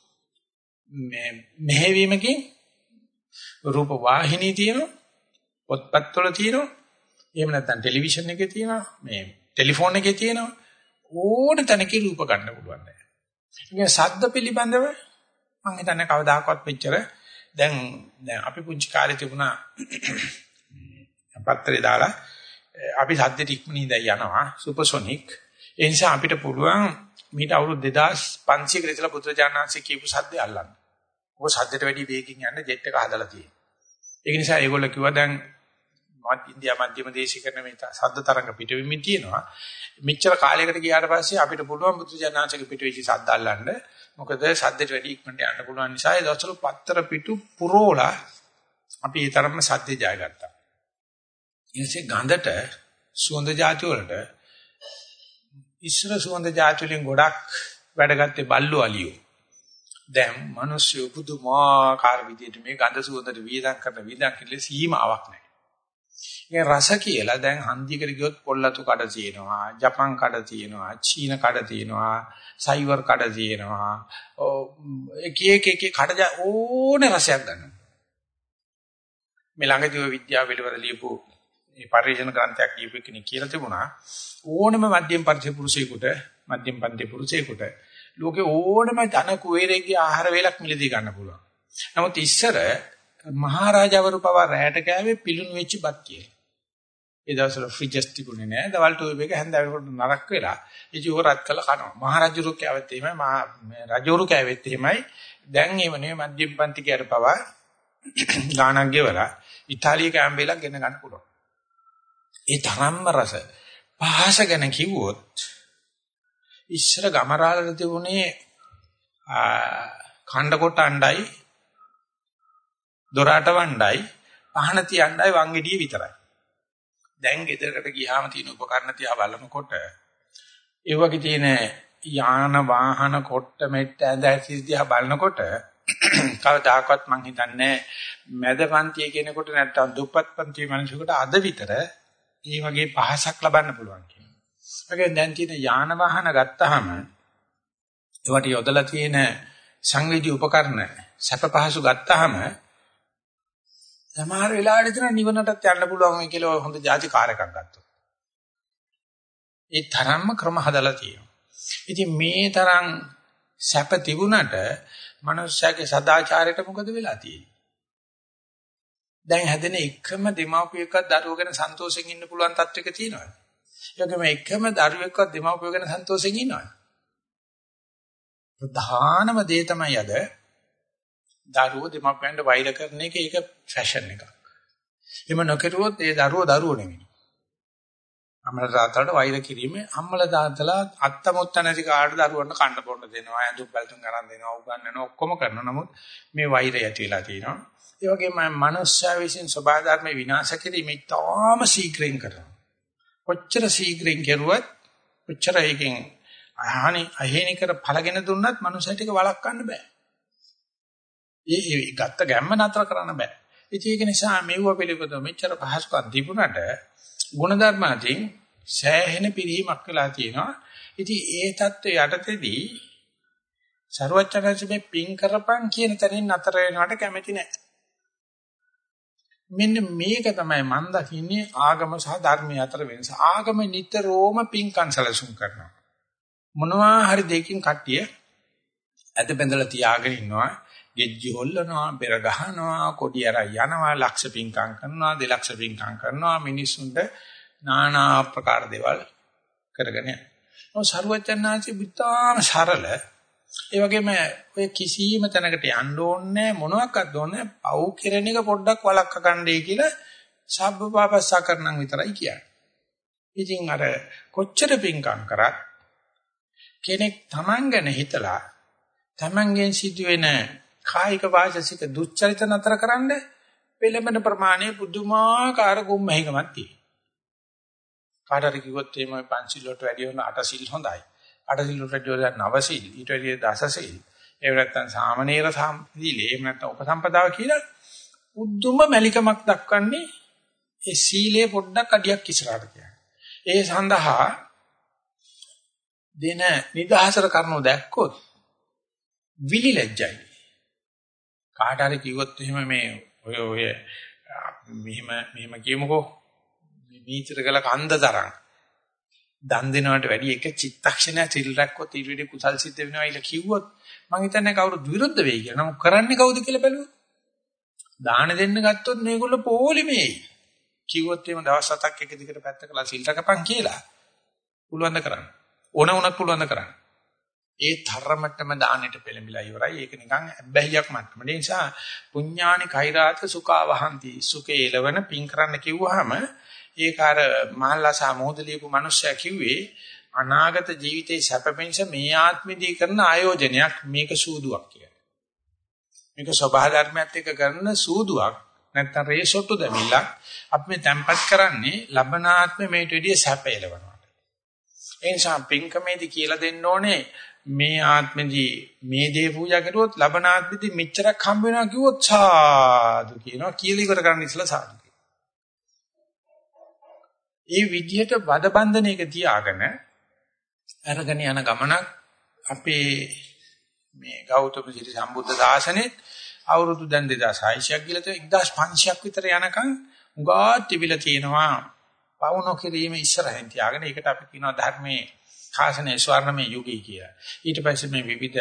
Speaker 1: මෙහෙවීමකින් රූප වාහිනී තියෙනවා, පොත්පත් වල තියෙනවා, එහෙම නැත්නම් ටෙලිවිෂන් එකේ තියෙනවා, මේ ටෙලිෆෝන් එකේ තියෙනවා, ඕන තැනකින් රූප ගන්න පුළුවන්. ඒක ශබ්ද පිළිබඳව මම හිතන්නේ කවදාකවත් මෙච්චර දැන් අපි පුංචි කාලේ තිබුණා පත්‍රේ දාලා අපි ශබ්දෙට ඉක්මනින් දැන් යනවා සුපර්සොනික්. ඒ නිසා අපිට පුළුවන් මීට අවුරුදු 2500 කට ඉතලා පුත්‍රජානන්සේ කියපු ශබ්දය අල්ලන්න. ඔක ශබ්දයට වැඩි වේගකින් යන ජෙට් එක හදලා තියෙනවා. ඒක නිසා ඒගොල්ලෝ කිව්වා දැන් ඉන්දියා මධ්‍යම දේශීකරණ මේ ශබ්ද තරංග පිටවෙමින් තියෙනවා. මෙච්චර කාලයකට ගියාට පස්සේ අපිට පුළුවන් පුත්‍රජානන්සේක පිටවෙච්ච ශබ්ද අල්ලන්න. මොකද ශබ්දයට වැඩි ඉක්මනට යන්න පුළුවන් නිසා ඒ දවස්වල පත්තර පිටු පුරෝලා අපි ඒ තරම්ම ශබ්දේ ජය ගත්තා. ඊටසේ ගඳට සුවඳ જાති වලට ඉස්සර සුවඳ જાති වලින් ගොඩක් වැඩගත්තේ බල්ලෝ අලියෝ. දැන් මිනිස්සු පුදුමාකාර විදිහට මේ ගඳ සුවඳට වියදම් කරන වියදම් කිල්ල සීමාවක් නැහැ. ඒ රස කියලා දැන් හන්දියකට ගියොත් පොල්ලතු කඩ තියෙනවා, ජපන් කඩ තියෙනවා, චීන කඩ තියෙනවා, සයිවර් කඩ තියෙනවා. එක කඩ ඕනේ රසයක් ගන්නවා. මේ ළඟදී ඔය විද්‍යාව පිළිබඳ ලියපු මේ පරිශන ග්‍රන්ථයක් ලියපු කෙනෙක් කියලා තිබුණා ඕනම මධ්‍යම පන්ති පුරුෂයෙකුට ලෝකේ ඕනම ධන කුවේරයේ ආහාර වේලක් මිලදී ගන්න පුළුවන්. නමුත් ඉස්සර මහරජාවරු පවා රැයට කෑවේ පිලුණු වෙච්ච බත් කියලා. ඒ දවස්වල ෆ්‍රිජස් තිබුණේ නැහැ. දවල්ට ඔය එක හැන්දෑවකට නරක වෙලා ඉති ඕක රත් කළා කනවා. මහරජුරු කෑවෙත් එහෙමයි, රජවරු කෑවෙත් එහෙමයි. දැන් ඒව නෙවෙයි මධ්‍යම පන්ති කෑර පවා ගානක් ගෙවලා ඉතාලිය කෑම වේලක් ගෙන ගන්න පුළුවන්. ඒ තරම්ම රස පහස ගැන කිව්වොත් ඉස්සර ගමරාලට තිබුණේ කණ්ඩ කොට අණ්ඩයි දොරාට වණ්ඩයි පහන තියණ්ඩයි වංගෙඩිය විතරයි. දැන් ගෙදරකට ගියාම තියෙන උපකරණ තියා බලනකොට ඒ වගේ තියෙන යාන වාහන කොට මෙට්ට ඇඳ ඇසිදියා බලනකොට කවදාකවත් මං හිතන්නේ මැද පන්තියේ කෙනෙකුට නැත්තම් දුප්පත් පන්තියේ මිනිසෙකුට අද විතර මේ වගේ පහසක් ලබන්න පුළුවන් කියනවා. ඒකෙන් දැන් තියෙන යාන වාහන ගත්තාම ඒවට යොදලා තියෙන සංවේදී උපකරණ සැප පහසු ගත්තාම සමහර වෙලාවට ඉතන නිවනටත් යන්න පුළුවන් වෙයි කියලා හොඳ ಜಾති කාර් එකක් ගත්තා. ඒ තරම්ම ක්‍රම හදලා තියෙනවා. ඉතින් මේ තරම් සැප තිබුණට මනුස්සයාගේ සදාචාරයට මොකද වෙලා තියෙන්නේ? දැන් හැදෙන එකම දෙමාපියෙක්වත් දරුවෝ ගැන සන්තෝෂෙන් ඉන්න පුළුවන් තත්වයක තියෙනවද? ඒකම එකම දරුවෙක්වත් දෙමාපියෝ ගැන සන්තෝෂෙන් ඉන්නවද? ප්‍රධානම දේ තමයි අද දරුවෝ දෙමාපියන්ට වෛර කරන එක ඒක ෆැෂන් එකක්. එහෙම නොකරුවොත් ඒ දරුවෝ නෙමෙයි. අම්මලා තාත්තලාට වෛර කිරීමේ අම්මලා තාත්තලා අත්තමුත්ත නැති කාට දරුවන්ට කන්න බොන්න දෙනවා, ඇඳුම් පැළඳුම් ගන්න දෙනවා, උගන්වනවා, ඔක්කොම කරනවා. නමුත් මේ වෛරය ඇති වෙලා තියෙනවා. ඒ වගේම මනුෂ්‍ය විසින් සබහා ධර්ම විනාශ කිරීම ඉතාම ශීඝ්‍රයෙන් කරනවා. කොච්චර ශීඝ්‍රයෙන් කරුවත් කොච්චර එකකින් අහේනිකර ඵලගෙන දුන්නත් මනුෂ්‍යයට ඒක වළක්වන්න බෑ. ඒ ගත්ත ගැම්ම නතර කරන්න බෑ. ඉතින් ඒක නිසා මෙවුව පිළිබඳව මෙච්චර පහසුකම් තිබුණාට ගුණධර්ම අතින් සෑහෙන පිළිහිමක් වෙලා තියෙනවා. ඉතින් ඒ தත්ත්වය යටතේදී ਸਰවචනංශ මේ පින් කරපන් කියන තැනින් නතර වෙනවට කැමති නැහැ. මෙන්න මේක තමයි මම දකින්නේ ආගම සහ ධර්මයේ අතර වෙනස. ආගම නිතරම පින්කම් සැලසුම් කරනවා. මොනවා හරි දෙකින් කට්ටිය ඇද බැඳලා තියාගෙන ඉන්නවා. ගෙජ්ජි හොල්ලනවා, බෙර ගහනවා, කොඩි අරන් යනවා, ලක්ෂ පින්කම් කරනවා, 2 ලක්ෂ පින්කම් කරනවා, මිනිස්සුන්ට নানা ආකාර දේවල් කරගෙන යනවා. ඔය ਸਰවචන්නාංශي බුතාම සරල. ඒ වගේම ඔය කිසියම් තැනකට යන්න ඕනේ මොනවාක්වත් ඕනේ පව් කෙරෙන එක පොඩ්ඩක් වළක්ව ගන්නයි කියලා සබ්බපාපස්සා කරනන් විතරයි කියන්නේ. ඉතින් අර කොච්චර පින්කම් කරත් කෙනෙක් Taman ගැන හිතලා Tamanගෙන් සිදුවෙන කායික වාචසික දුස්චරිත නතර කරන්න පෙළඹෙන ප්‍රමාණය පුදුමාකාර ගුම්මහිකමක් තියෙනවා. කාටරි කිව්වොත් එimhe පංචිල් වලට වැඩි වෙන 8 සිල් හොඳයි. 8 සිල් වලට වැඩි වෙන 9 සිල්, ඊට වැඩි 10 සිල්. ඒ නැත්තම් සාමනීර සම්පීලේ, එහෙම නැත්තම් උපසම්පදාව කියලා උද්දුම මැලිකමක් දක්වන්නේ ඒ සීලේ පොඩ්ඩක් අඩියක් ඉස්සරහට කියන්නේ. ඒ සඳහා දෙන නිදහසට කරනෝ දැක්කොත් විලිලැජ්ජයි. කාට හරි කිව්වොත් එහෙම මේ ඔය මෙහෙම කියමුකෝ මීතර ගල කන්දතරන් දන් දෙනවට වැඩි එක චිත්තක්ෂණයක් සිල් රැක්කොත් ඊට වඩා කුසල් සිද්ධ වෙනවා කියලා කිව්වොත් මං හිතන්නේ කවුරුත් විරුද්ධ වෙයි කියලා. නමුත් කරන්නේ කවුද කියලා බැලුවොත් දාන දෙන්න ගත්තොත් මේගොල්ලෝ පොලිමේයි. කිව්වොත් එහෙම දවස් 7ක් එක දිගට පැත්තකලා සිල් රැකපන් කියලා පුළුවන් ද කරන්න. ඕන වුණත් පුළුවන් ද කරන්න. ඒ තරමටම දානෙට පෙළඹිලා ඉවරයි. ඒක නිකන් හැබැයික් මට්ටම. ඒ නිසා පුඤ්ඤානි කෛරාත සුඛවහන්ති. සුඛේ එළවන පින් කරන්න කිව්වහම ඒක අර මහල්ලාසා මොහොතලියපු මිනිස්සයා කිව්වේ අනාගත ජීවිතේ සැපපෙන්ස මේ ආත්මෙදී කරන ආයෝජනයක් මේක සූදුවක් කියලා. මේක සබහා ධර්මයත් එක්ක කරන සූදුවක් නැත්නම් රේසොට්ටු දෙමිලක් අපි මේ තැම්පත් කරන්නේ ලබනාත්මේ මේට විදිය සැප එළවනවා. ඒ නිසා පින්කමේදී කියලා දෙන්න ඕනේ මේ ආත්මෙදී මේ දේ පූජා කරුවොත් ලබන ආත්මෙදී මෙච්චරක් හම්බ වෙනවා කිව්වොත් සාදු කියනවා කියලා ඉවර කරන්න ඉස්සලා සාදු කියනවා. ඒ විදිහට වද බන්ධනයක තියාගෙන අරගෙන යන ගමනක් අපේ මේ ගෞතම සිරි සම්බුද්ධ ශාසනයේ අවුරුදු දැන් 2600ක් ගිලත 1500ක් විතර යනකම් උගා තිබිලා තියෙනවා පවුන කිරීම ඉස්සරහින් තියාගෙන ඒකට අපි කියනවා ධර්මයේ ශාසනයේ ස්වර්ණමය යුගය කියලා. ඊට පස්සේ මේ විවිධ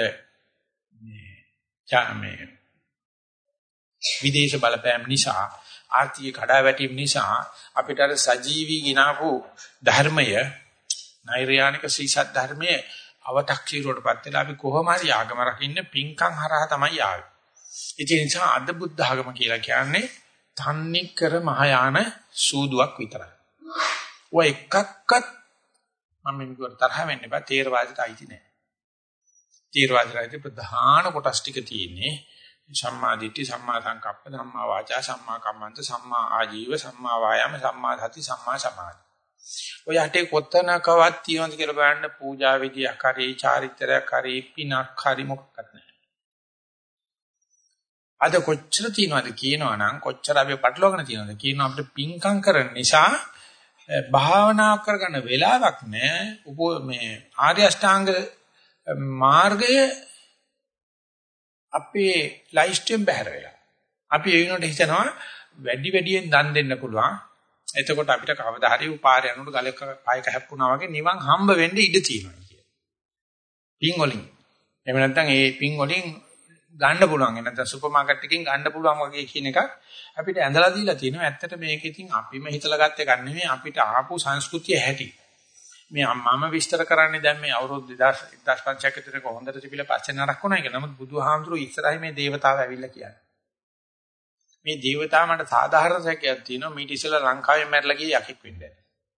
Speaker 1: මේ විදේශ බලපෑම් නිසා ආර්ථික කඩාවැටීම් නිසා අපිට අර සජීවී ගినాපු ධර්මය නෛර්යානික සීසත් ධර්මයේ අව탁සීරුවටපත් වෙලා අපි කොහොම හරි ආගම රකින්න පිංකම් හරහා තමයි ආවේ. ඒ නිසා අද බුද්ධ ආගම කියලා කියන්නේ තන්නේ කර මහායාන සූදුවක් විතරයි. ඔය එකක්වත් මම මේකට තරහ වෙන්න එපා තේරවාදයට අයිති නෑ. තේරවාදයට ප්‍රධාන කොටස් ටික තියෙන්නේ සම්මා දිට්ඨි සම්මා සංකප්ප සම්මා වාචා සම්මා කම්මන්ත සම්මා ආජීව සම්මා වායාම සම්මා සති සම්මා සමාධි. ඔය අටේ කොතනකවත් තියෙනවද කියලා බලන්න පූජා විදියක් හරි චාරිත්‍රයක් හරි පිනක් හරි මොකක්වත් නැහැ. අද කොච්චර තියෙනවද කියනවනම් කොච්චර අපි පටලවාගෙන තියෙනවද කියනවා අපිට පින්කම් කරන නිසා භාවනා කරගන්න වෙලාවක් නැහැ. මේ ආර්ය අෂ්ටාංග මාර්ගය අපේ ලයිස්ට්ෙන් බැහැර වෙලා. අපි ඒ වෙනකොට හිතනවා වැඩියෙන් දන් දෙන්න පුළුවන්. එතකොට අපිට කවදා හරි උපාරය යනකොට ගලක පායක හැප්පුණා වගේ නිවන් හම්බ වෙන්න ඉඩ තියෙනවා කියලා. පින් වලින්. එහෙම නැත්නම් ඒ පින් වලින් ගන්න පුළුවන්. නැත්නම් සුපර් මාකට් එකකින් ගන්න පුළුවන් වගේ කියන එක අපිට ඇඳලා දීලා තියෙනවා. ඇත්තට මේක ඉතින් අපිම හිතලා ගත්ත එකක් නෙමෙයි අපිට ආපු සංස්කෘතිය හැටි. මේ මම විස්තර කරන්නේ දැන් මේ අවුරුදු 1500ක විතර කොහොඳට තිබිලා පස්සේ නරක වුණා කියලා. නමුත් බුදුහාමුදුරුවෝ ඉස්සරහින් මේ දේවතාව ඇවිල්ලා කියන්නේ. මේ දේවතාව මට සාධාරණ සැකයක් තියෙනවා මීට ඉස්සෙල්ලා ලංකාවේ මැරලා ගිය යකෙක් වෙන්න ඇති.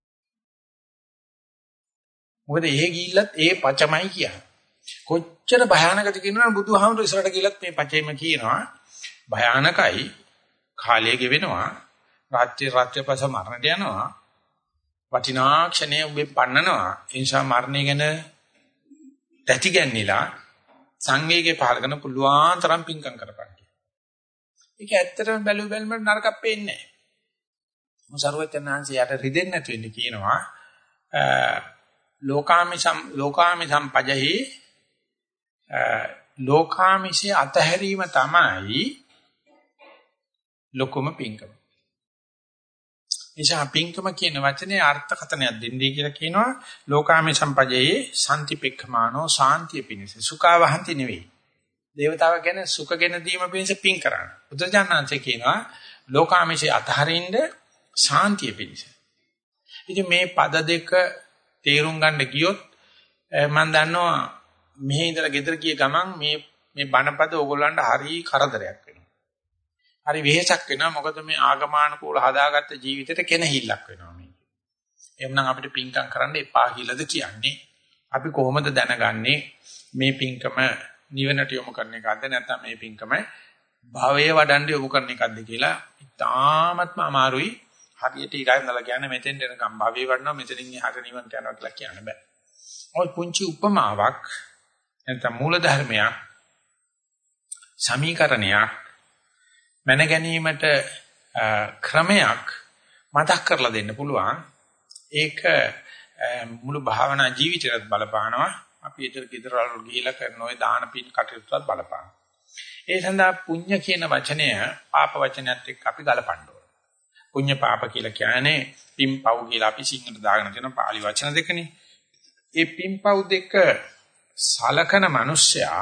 Speaker 1: මොකද එහෙ ගිහිල්ලත් ඒ පචමයි කියන්නේ. කොච්චර භයානකද කියනවනම් බුදුහාමුදුරුවෝ ඉස්සරහට ගිහිල්ලත් මේ පචෙම කියනවා භයානකයි කාලය ගෙවෙනවා රාත්‍රී පස මරණට යනවා වටිනා ක්ෂණය උඹේ පන්නනවා ඒ නිසා මරණය ගැන තැති ගැන්නිලා සංවේගය පහල කරන පුළුවන් තරම් පිංකම් කරපන් කියලා. ඒක ඇත්තටම බැලුවම නරකක් පේන්නේ නැහැ. මොසරුවචනාංශය යට රිදෙන්නේ නැතු වෙන්න කියනවා ලෝකාමිසම් පජහි ලෝකාමිෂේ අතහැරීම තමයි ලොකුම පිංකම. නිසා පිංකම කියන වචනේ අර්ථකථනයක් දෙන්නේ කියලා කියනවා ලෝකාමිෂම් පජහි සම්තිපෙක්ඛමානෝ සාන්තිය පිණිස සුඛවහන්ති නෙවෙයි. දේවතාව කියන්නේ සුඛගෙන දීම පිණිස පිං කරන්න. බුදුජානනාංශය කියනවා ලෝකාමිෂේ අතහරින්න සාන්තිය පිණිස. ඉතින් මේ පද දෙක තේරුම් ගන්න ගියොත් මම දන්නවා මෙහි ඉඳලා ගෙදර ගිය ගමන් මේ බණපද ඕගොල්ලන්ට හරි කරදරයක් වෙනවා. හරි වෙහෙසක් වෙනවා. මොකද මේ ආගමානුකූල හදාගත්ත ජීවිතේට කෙනහිල්ලක් වෙනවා මේක. එහෙනම් අපිට පිංකම් කරන්න එපා කියලාද කියන්නේ? අපි කොහොමද දැනගන්නේ මේ පිංකම නිවනට යොමු කරන එකක්ද නැත්නම් මේ පිංකම භවයේ වඩන්න යොමු කරන එකක්ද කියලා ඉතාමත්ම අමාරුයි. හරියට ඊගාන්දලා කියන්නේ මෙතෙන් එනකම් භවයේ වඩනවා මෙතනින් එහාට නිවනට යනවා කියලා කියන්න බෑ. ඔය පුංචි උපමාවක් නැත්නම් මූල ධර්මයක් සමීකරණයක් මන ගැනීමට ක්‍රමයක් මතක් කරලා දෙන්න පුළුවන්. ඒක මුළු භාවනා ජීවිතයත් බලපානවා. අපි ඊතර වල ගිහිලා කරන ওই දාන පින් කටයුතුත් බලපානවා. ඒ සඳහා පුඤ්ඤ කියන වචනය පාප වචනයත් එක්ක අපි ගලපන්න ඕනේ. පුඤ්ඤ පාප කියලා කියන්නේ පින්පව් කියලා අපි සිංහලට දාගෙන තියෙන පාලි වචන දෙකනේ. ඒ පින්පව් දෙක සලකන මිනිස්සයා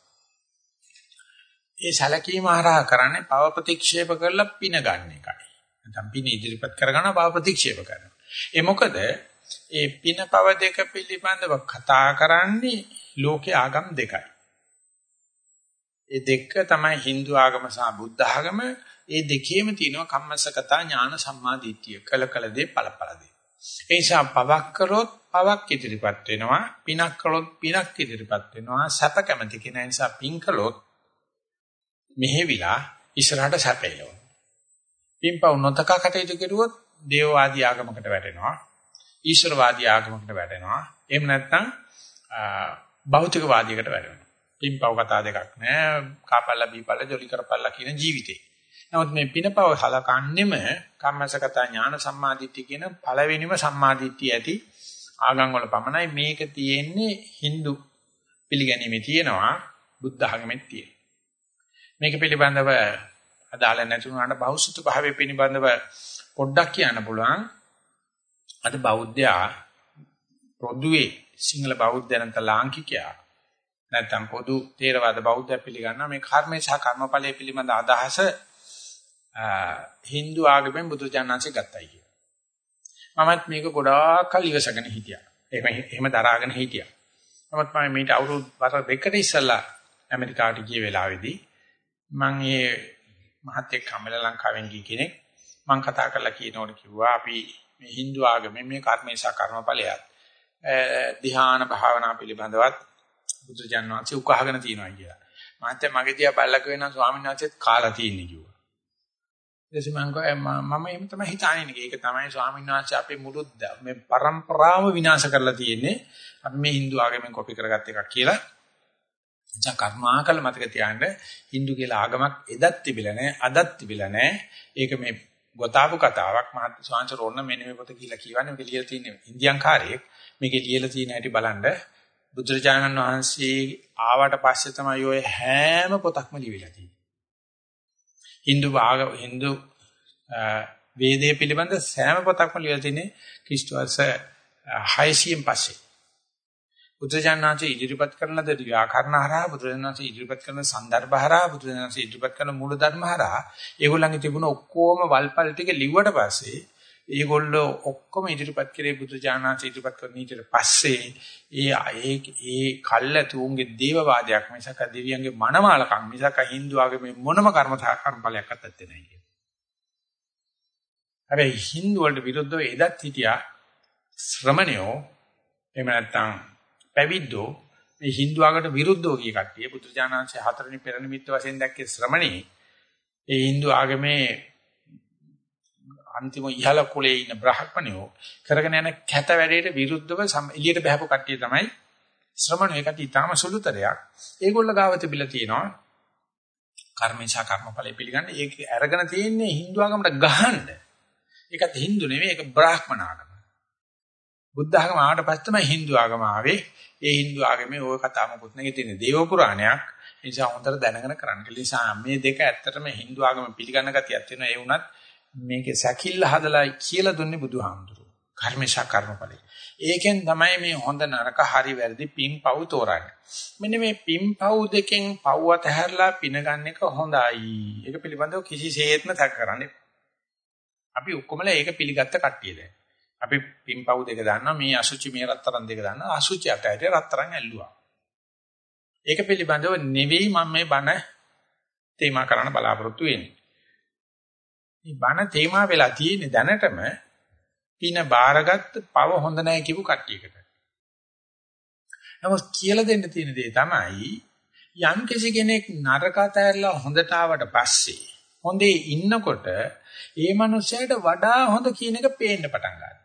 Speaker 1: ඒ සලකීම හරහා කරන්නේ පව ප්‍රතික්ෂේප කරලා පින ගන්න එකයි. නැත්නම් පින ඉදිරිපත් කරගන්න පව ප්‍රතික්ෂේප කරනවා. ඒ මොකද ඒ පින පව දෙක පිළිබඳව කතා කරන්නේ ලෝකේ ආගම් දෙකයි. ඒ දෙක තමයි Hindu ආගම සහ බුද්ධ ආගම. ඒ දෙකේම තියෙනවා කම්මසගතා ඥාන සම්මාදිට්ඨිය. කලකල දේ ඵලඵල දේ. ඒ නිසා පවක් කරොත් පවක් ඉදිරිපත් වෙනවා. පිනක් කළොත් පිනක් ඉදිරිපත් වෙනවා. සැප කැමති කෙනා නිසා පින් කළොත් මෙහෙවිලා ඉස්සරහට සැපේලවනවා. පින්පව් නොතක කටයුතු කෙරුවොත් දේවවාදී ආගමකට වැටෙනවා. ඊශ්වරවාදී ආගමකට වැටෙනවා. එහෙම නැත්නම් භෞතිකවාදයකට වැටෙනවා. පින්පව් කතා දෙකක් නෑ. කාපල්ලා බීපල්ලා ජොලි කරපල්ලා කියන ජීවිතේ. නමුත් මේ පිනපව හලකන්නේම කම්මසගත ඥාන සම්මාදිට්ඨිය කියන පළවෙනිම සම්මාදිට්ඨිය ඇති ආගම් වල පමණයි. මේක තියෙන්නේ Hindu පිළිගැනීමේ තියෙනවා, බුද්ධ ආගමෙත් තියෙනවා. මේක පිළිබඳව අදාළ නැති වුණාට බෞද්ධ භාවයේ පිළිබඳව පොඩ්ඩක් කියන්න පුළුවන්. අද බෞද්ධයා පොදුවේ සිංහල බෞද්ධයන් නැත්නම් ලාංකිකයා නැත්නම් පොදු තේරවාද බෞද්ධය පිළිගන්නා මේ කර්මය සහ කර්මඵලයේ පිළිබඳ අදහස Hindu ආගමෙන් බුදුචානන්සේ ගත්තයි කියලා. මමත් මේක ගොඩාක් කල් ඉවසගෙන හිටියා. එහෙම දරාගෙන හිටියා. නමුත් මම මේට අවුරුදු 2කට ඉස්සෙල්ලා ඇමරිකාවට ගිය වෙලාවේදී මම මේ මහත්ෙක් කමල ලංකාවෙන් ගිය කෙනෙක් මම කතා කරලා කියනකොට කිව්වා අපි මේ Hindu ආගමේ මේ කර්මය සහ කර්මඵලයත් ධ්‍යාන භාවනා පිළිබඳවත් බුදුජානක වහන්සේ උකහාගෙන තියෙනවා කියලා. මහත්ය මගේ දිහා බැලලා කියනවා ස්වාමීන් වහන්සේත් කාලා තියෙන්නේ කිව්වා. ඊට පස්සේ මම එහෙම තමයි හිතන්නේ. ඒක තමයි ස්වාමීන් වහන්සේ අපේ මුළු මේ પરම්පරාව විනාශ කරලා තියෙන්නේ. අපි මේ Hindu ආගමෙන් කොපි කරගත් එකක් කියලා. එචා කර්මාකල මතක තියාගන්න Hindu කියලා ආගමක් එදත් තිබිලා නැහැ, අදත් තිබිලා නැහැ. ඒක මේ ගොතාපු කතාවක්. මහත් ස්වාමීන් රෝණ මෙන්න මේ පොත කියලා කියවන්නේ. මේක ලියලා තියෙන්නේ ඉන්දියන් කාර්යයක්. මේකේ ලියලා තියෙන හැටි බලන්න. බුදුරජාණන් වහන්සේ ආවට පස්සේ තමයි ඔය හැම පොතක්ම ලියවිලා තියෙන්නේ. Hindu වේදයේ පිළිබඳ සෑම පොතක්ම ලියලා තියෙන්නේ ක්‍රිස්තුවර්ෂ 600න් පස්සේ. බුදුරජාණන් වහන්සේ ඉදිරිපත් කරන ද ව්‍යාකරණ හරහා, බුදුරජාණන් වහන්සේ ඉදිරිපත් කරන සන්දර්භ හරහා, බුදුරජාණන් වහන්සේ ඉදිරිපත් කරන මූල ධර්ම හරහා ඒගොල්ලන්ගේ තිබුණ ඔක්කොම වල්පල් ටික ලිව්වට පස්සේ ඒගොල්ලෝ ඔක්කොම ඉදිරිපත් කරේ බුදුරජාණන් වහන්සේ ඉදිරිපත් කරන ඊට පස්සේ ඒ කල්ැතුන්ගේ දේවවාදයක් මිසක දෙවියන්ගේ මනමාලකම් මිසක Hindu ආගමේ මොනම කර්මඵලයක් අත්තේ නැහැ. හැබැයි Hindu වලට විරුද්ධව එදත් හිටියා ශ්‍රමණයෝ, එහෙම නැත්නම් පැවිද්දෝ. මේ Hindu ආගමට විරුද්ධව කිය කට්ටිය බුදුරජාණන් වහන්සේ හතරවෙනි පෙරනිමිත්ත වශයෙන් දැක්කේ ශ්‍රමණේ. ඒ Hindu ආගමේ අන්තිම ඉහළ කුලේ ඉන්න බ්‍රහ්මණයෝ කරගෙන යන කැත වැඩේට විරුද්ධව එළියට බහපු කට්ටිය තමයි ශ්‍රමණයෝ. ඒකට ඊටාම සුළුතරයක්. ඒගොල්ල ගාව තිබිලා තියෙනවා කර්මේශා කර්මඵලෙ පිළිගන්න. ඒක අරගෙන තියෙන්නේ Hindu ආගමට ගහන්න. ඒකත් Hindu නෙවෙයි, ඒක බ්‍රාහ්මණ ආගම. බුද්ධ ආගම ආවට පස්සේ තමයි Hindu ආගම ආවේ. ඒ Hindu ආගමේ ওই කතාව මොකුත් නෙවෙයි, තියෙන දේව පුරාණයක්. ඒ නිසා හොඳට දැනගෙන කරන්න. ඒ නිසා මේ දෙක ඇත්තටම Hindu ආගම පිළිගන්න ගතියක් තියෙනවා. ඒ වුණත් මේකේ සැකිල්ල හදලා කියලා දුන්නේ බුදුහාමුදුරුවෝ. කර්මේශා කර්මඵලෙ. ඒකෙන් තමයි මේ හොඳ නරක හරි වැරදි පින් පව් තෝරන්නේ. මෙන්න මේ පින් පව් දෙකෙන් පව් අතහැරලා පින ගන්න එක හොඳයි. ඒක පිළිබඳව කිසිසේත්ම තක කරන්නේ. අපි ඔක්කොමලා ඒක පිළිගත්ත කට්ටිය දැන්. අපි පින් පව් දෙක දාන්නා, මේ අසුචි මේ රත්තරන් දෙක දාන්නා. අසුචි අතහැරිය රත්තරන් ඇල්ලුවා. ඒක පිළිබඳව නෙවෙයි මම මේ බණ තේමා කරන්න බලාපොරොත්තු වෙන්නේ. මේ බණ තේමා වෙලා තියෙන්නේ දැනටම පින බාරගත්ත පව හොඳ නැහැ කියපු කට්ටියකට. නමුත් කියලා දෙන්න තියෙන දේ තමයි යම් කෙනෙක් නරක අතහැරලා හොඳට ආවට පස්සේ හොඳේ ඉන්නකොට ඒ මනුස්සයාට වඩා හොඳ කියන එක පේන්න පටන් ගන්නවා.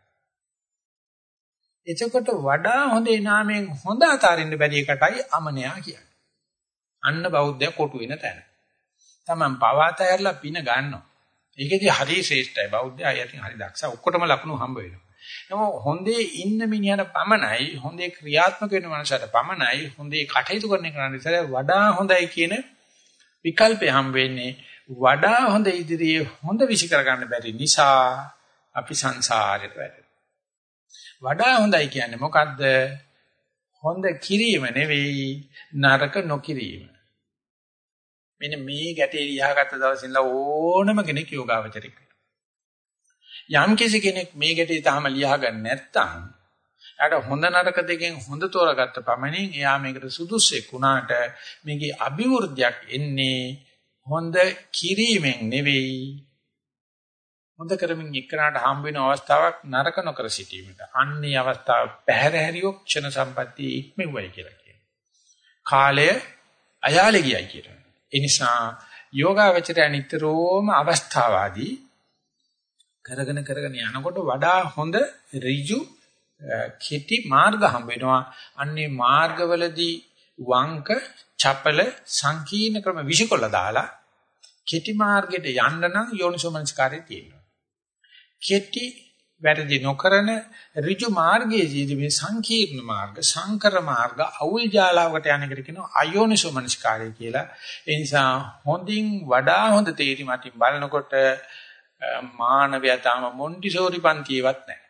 Speaker 1: එතකොට වඩා හොඳේ නාමයෙන් හොඳ අතාරින්න බැරි එකටයි අමනයා කියන්නේ. අන්න බෞද්ධය කොටු වෙන තැන. Taman පවාත ඇරලා පින ගන්නවා. ඒකෙදි හරි ශ්‍රේෂ්ඨයි. බෞද්ධය යටින් හරි දක්ෂ. ඔක්කොටම ලකුණු හම්බ වෙනවා. නමුත් හොඳේ ඉන්න මිනිහට පමණයි, හොඳේ ක්‍රියාත්මක වෙන මනුස්සයට පමණයි, හොඳේ කටයුතු කරන කෙනාට වඩා හොඳයි කියන විකල්පය හම්බ වෙන්නේ. වඩා හොඳ ඉදිරියේ හොඳ විශ්ි කර ගන්න බැරි නිසා අපි සංසාරයට වැටෙනවා. වඩා හොඳයි කියන්නේ මොකද්ද? හොඳ කිරීම නෙවෙයි, නරක නොකිරීම. මෙන්න මේ ගැටේ ලියාගත්ත දවසේ ඉඳලා ඕනම කෙනෙක් යෝගාවචරික වෙනවා. යම් කෙනෙක් මේ ගැටේ තාම ලියාගන්න නැත්නම් එයාට හොඳ නරක දෙකෙන් හොඳ තෝරාගත්ත පමණින් එයා මේකට සුදුස්සෙක් වුණාට මේකේ අභිවෘද්ධියක් එන්නේ හොඳ කිරීමෙන් නෙවෙයි, හොඳ කරමින් ඉක්කනට හම්බ වෙන අවස්ථාවක් නරක නොකර සිටීමට. අන්නේ අවස්ථාව පැහැරහැරියෝ ක්ෂණ සම්පත්තිය ඉක්මෙවයි කියලා කියනවා. කාලය අයාලේ ගියයි කියනවා. ඒ නිසා යෝගාවචරය නිතරම අවස්ථාවාදී කරගෙන යනකොට වඩා හොඳ ඍජු කෙටි මාර්ග හම්බ වෙනවා. අන්නේ මාර්ගවලදී වංක, චපල, සංකීර්ණ ක්‍රම විසිකොල්ල දාලා කෙටි මාර්ගයට යන්න නම් යෝනිසෝමනස්කාරය තියෙනවා. කෙටි වැරදි නොකරන ඍජු මාර්ගයේදී මේ සංකීර්ණ මාර්ග, සංකර මාර්ග, අවුල් ජාලාවකට යන එකට කියනවා අයෝනිසෝමනස්කාරය කියලා. ඒ නිසා හොඳින් වඩා හොඳ තේරිමටින් බලනකොට මානවයා තාම මොන්ටිසෝරි පන්තියේවත් නැහැ.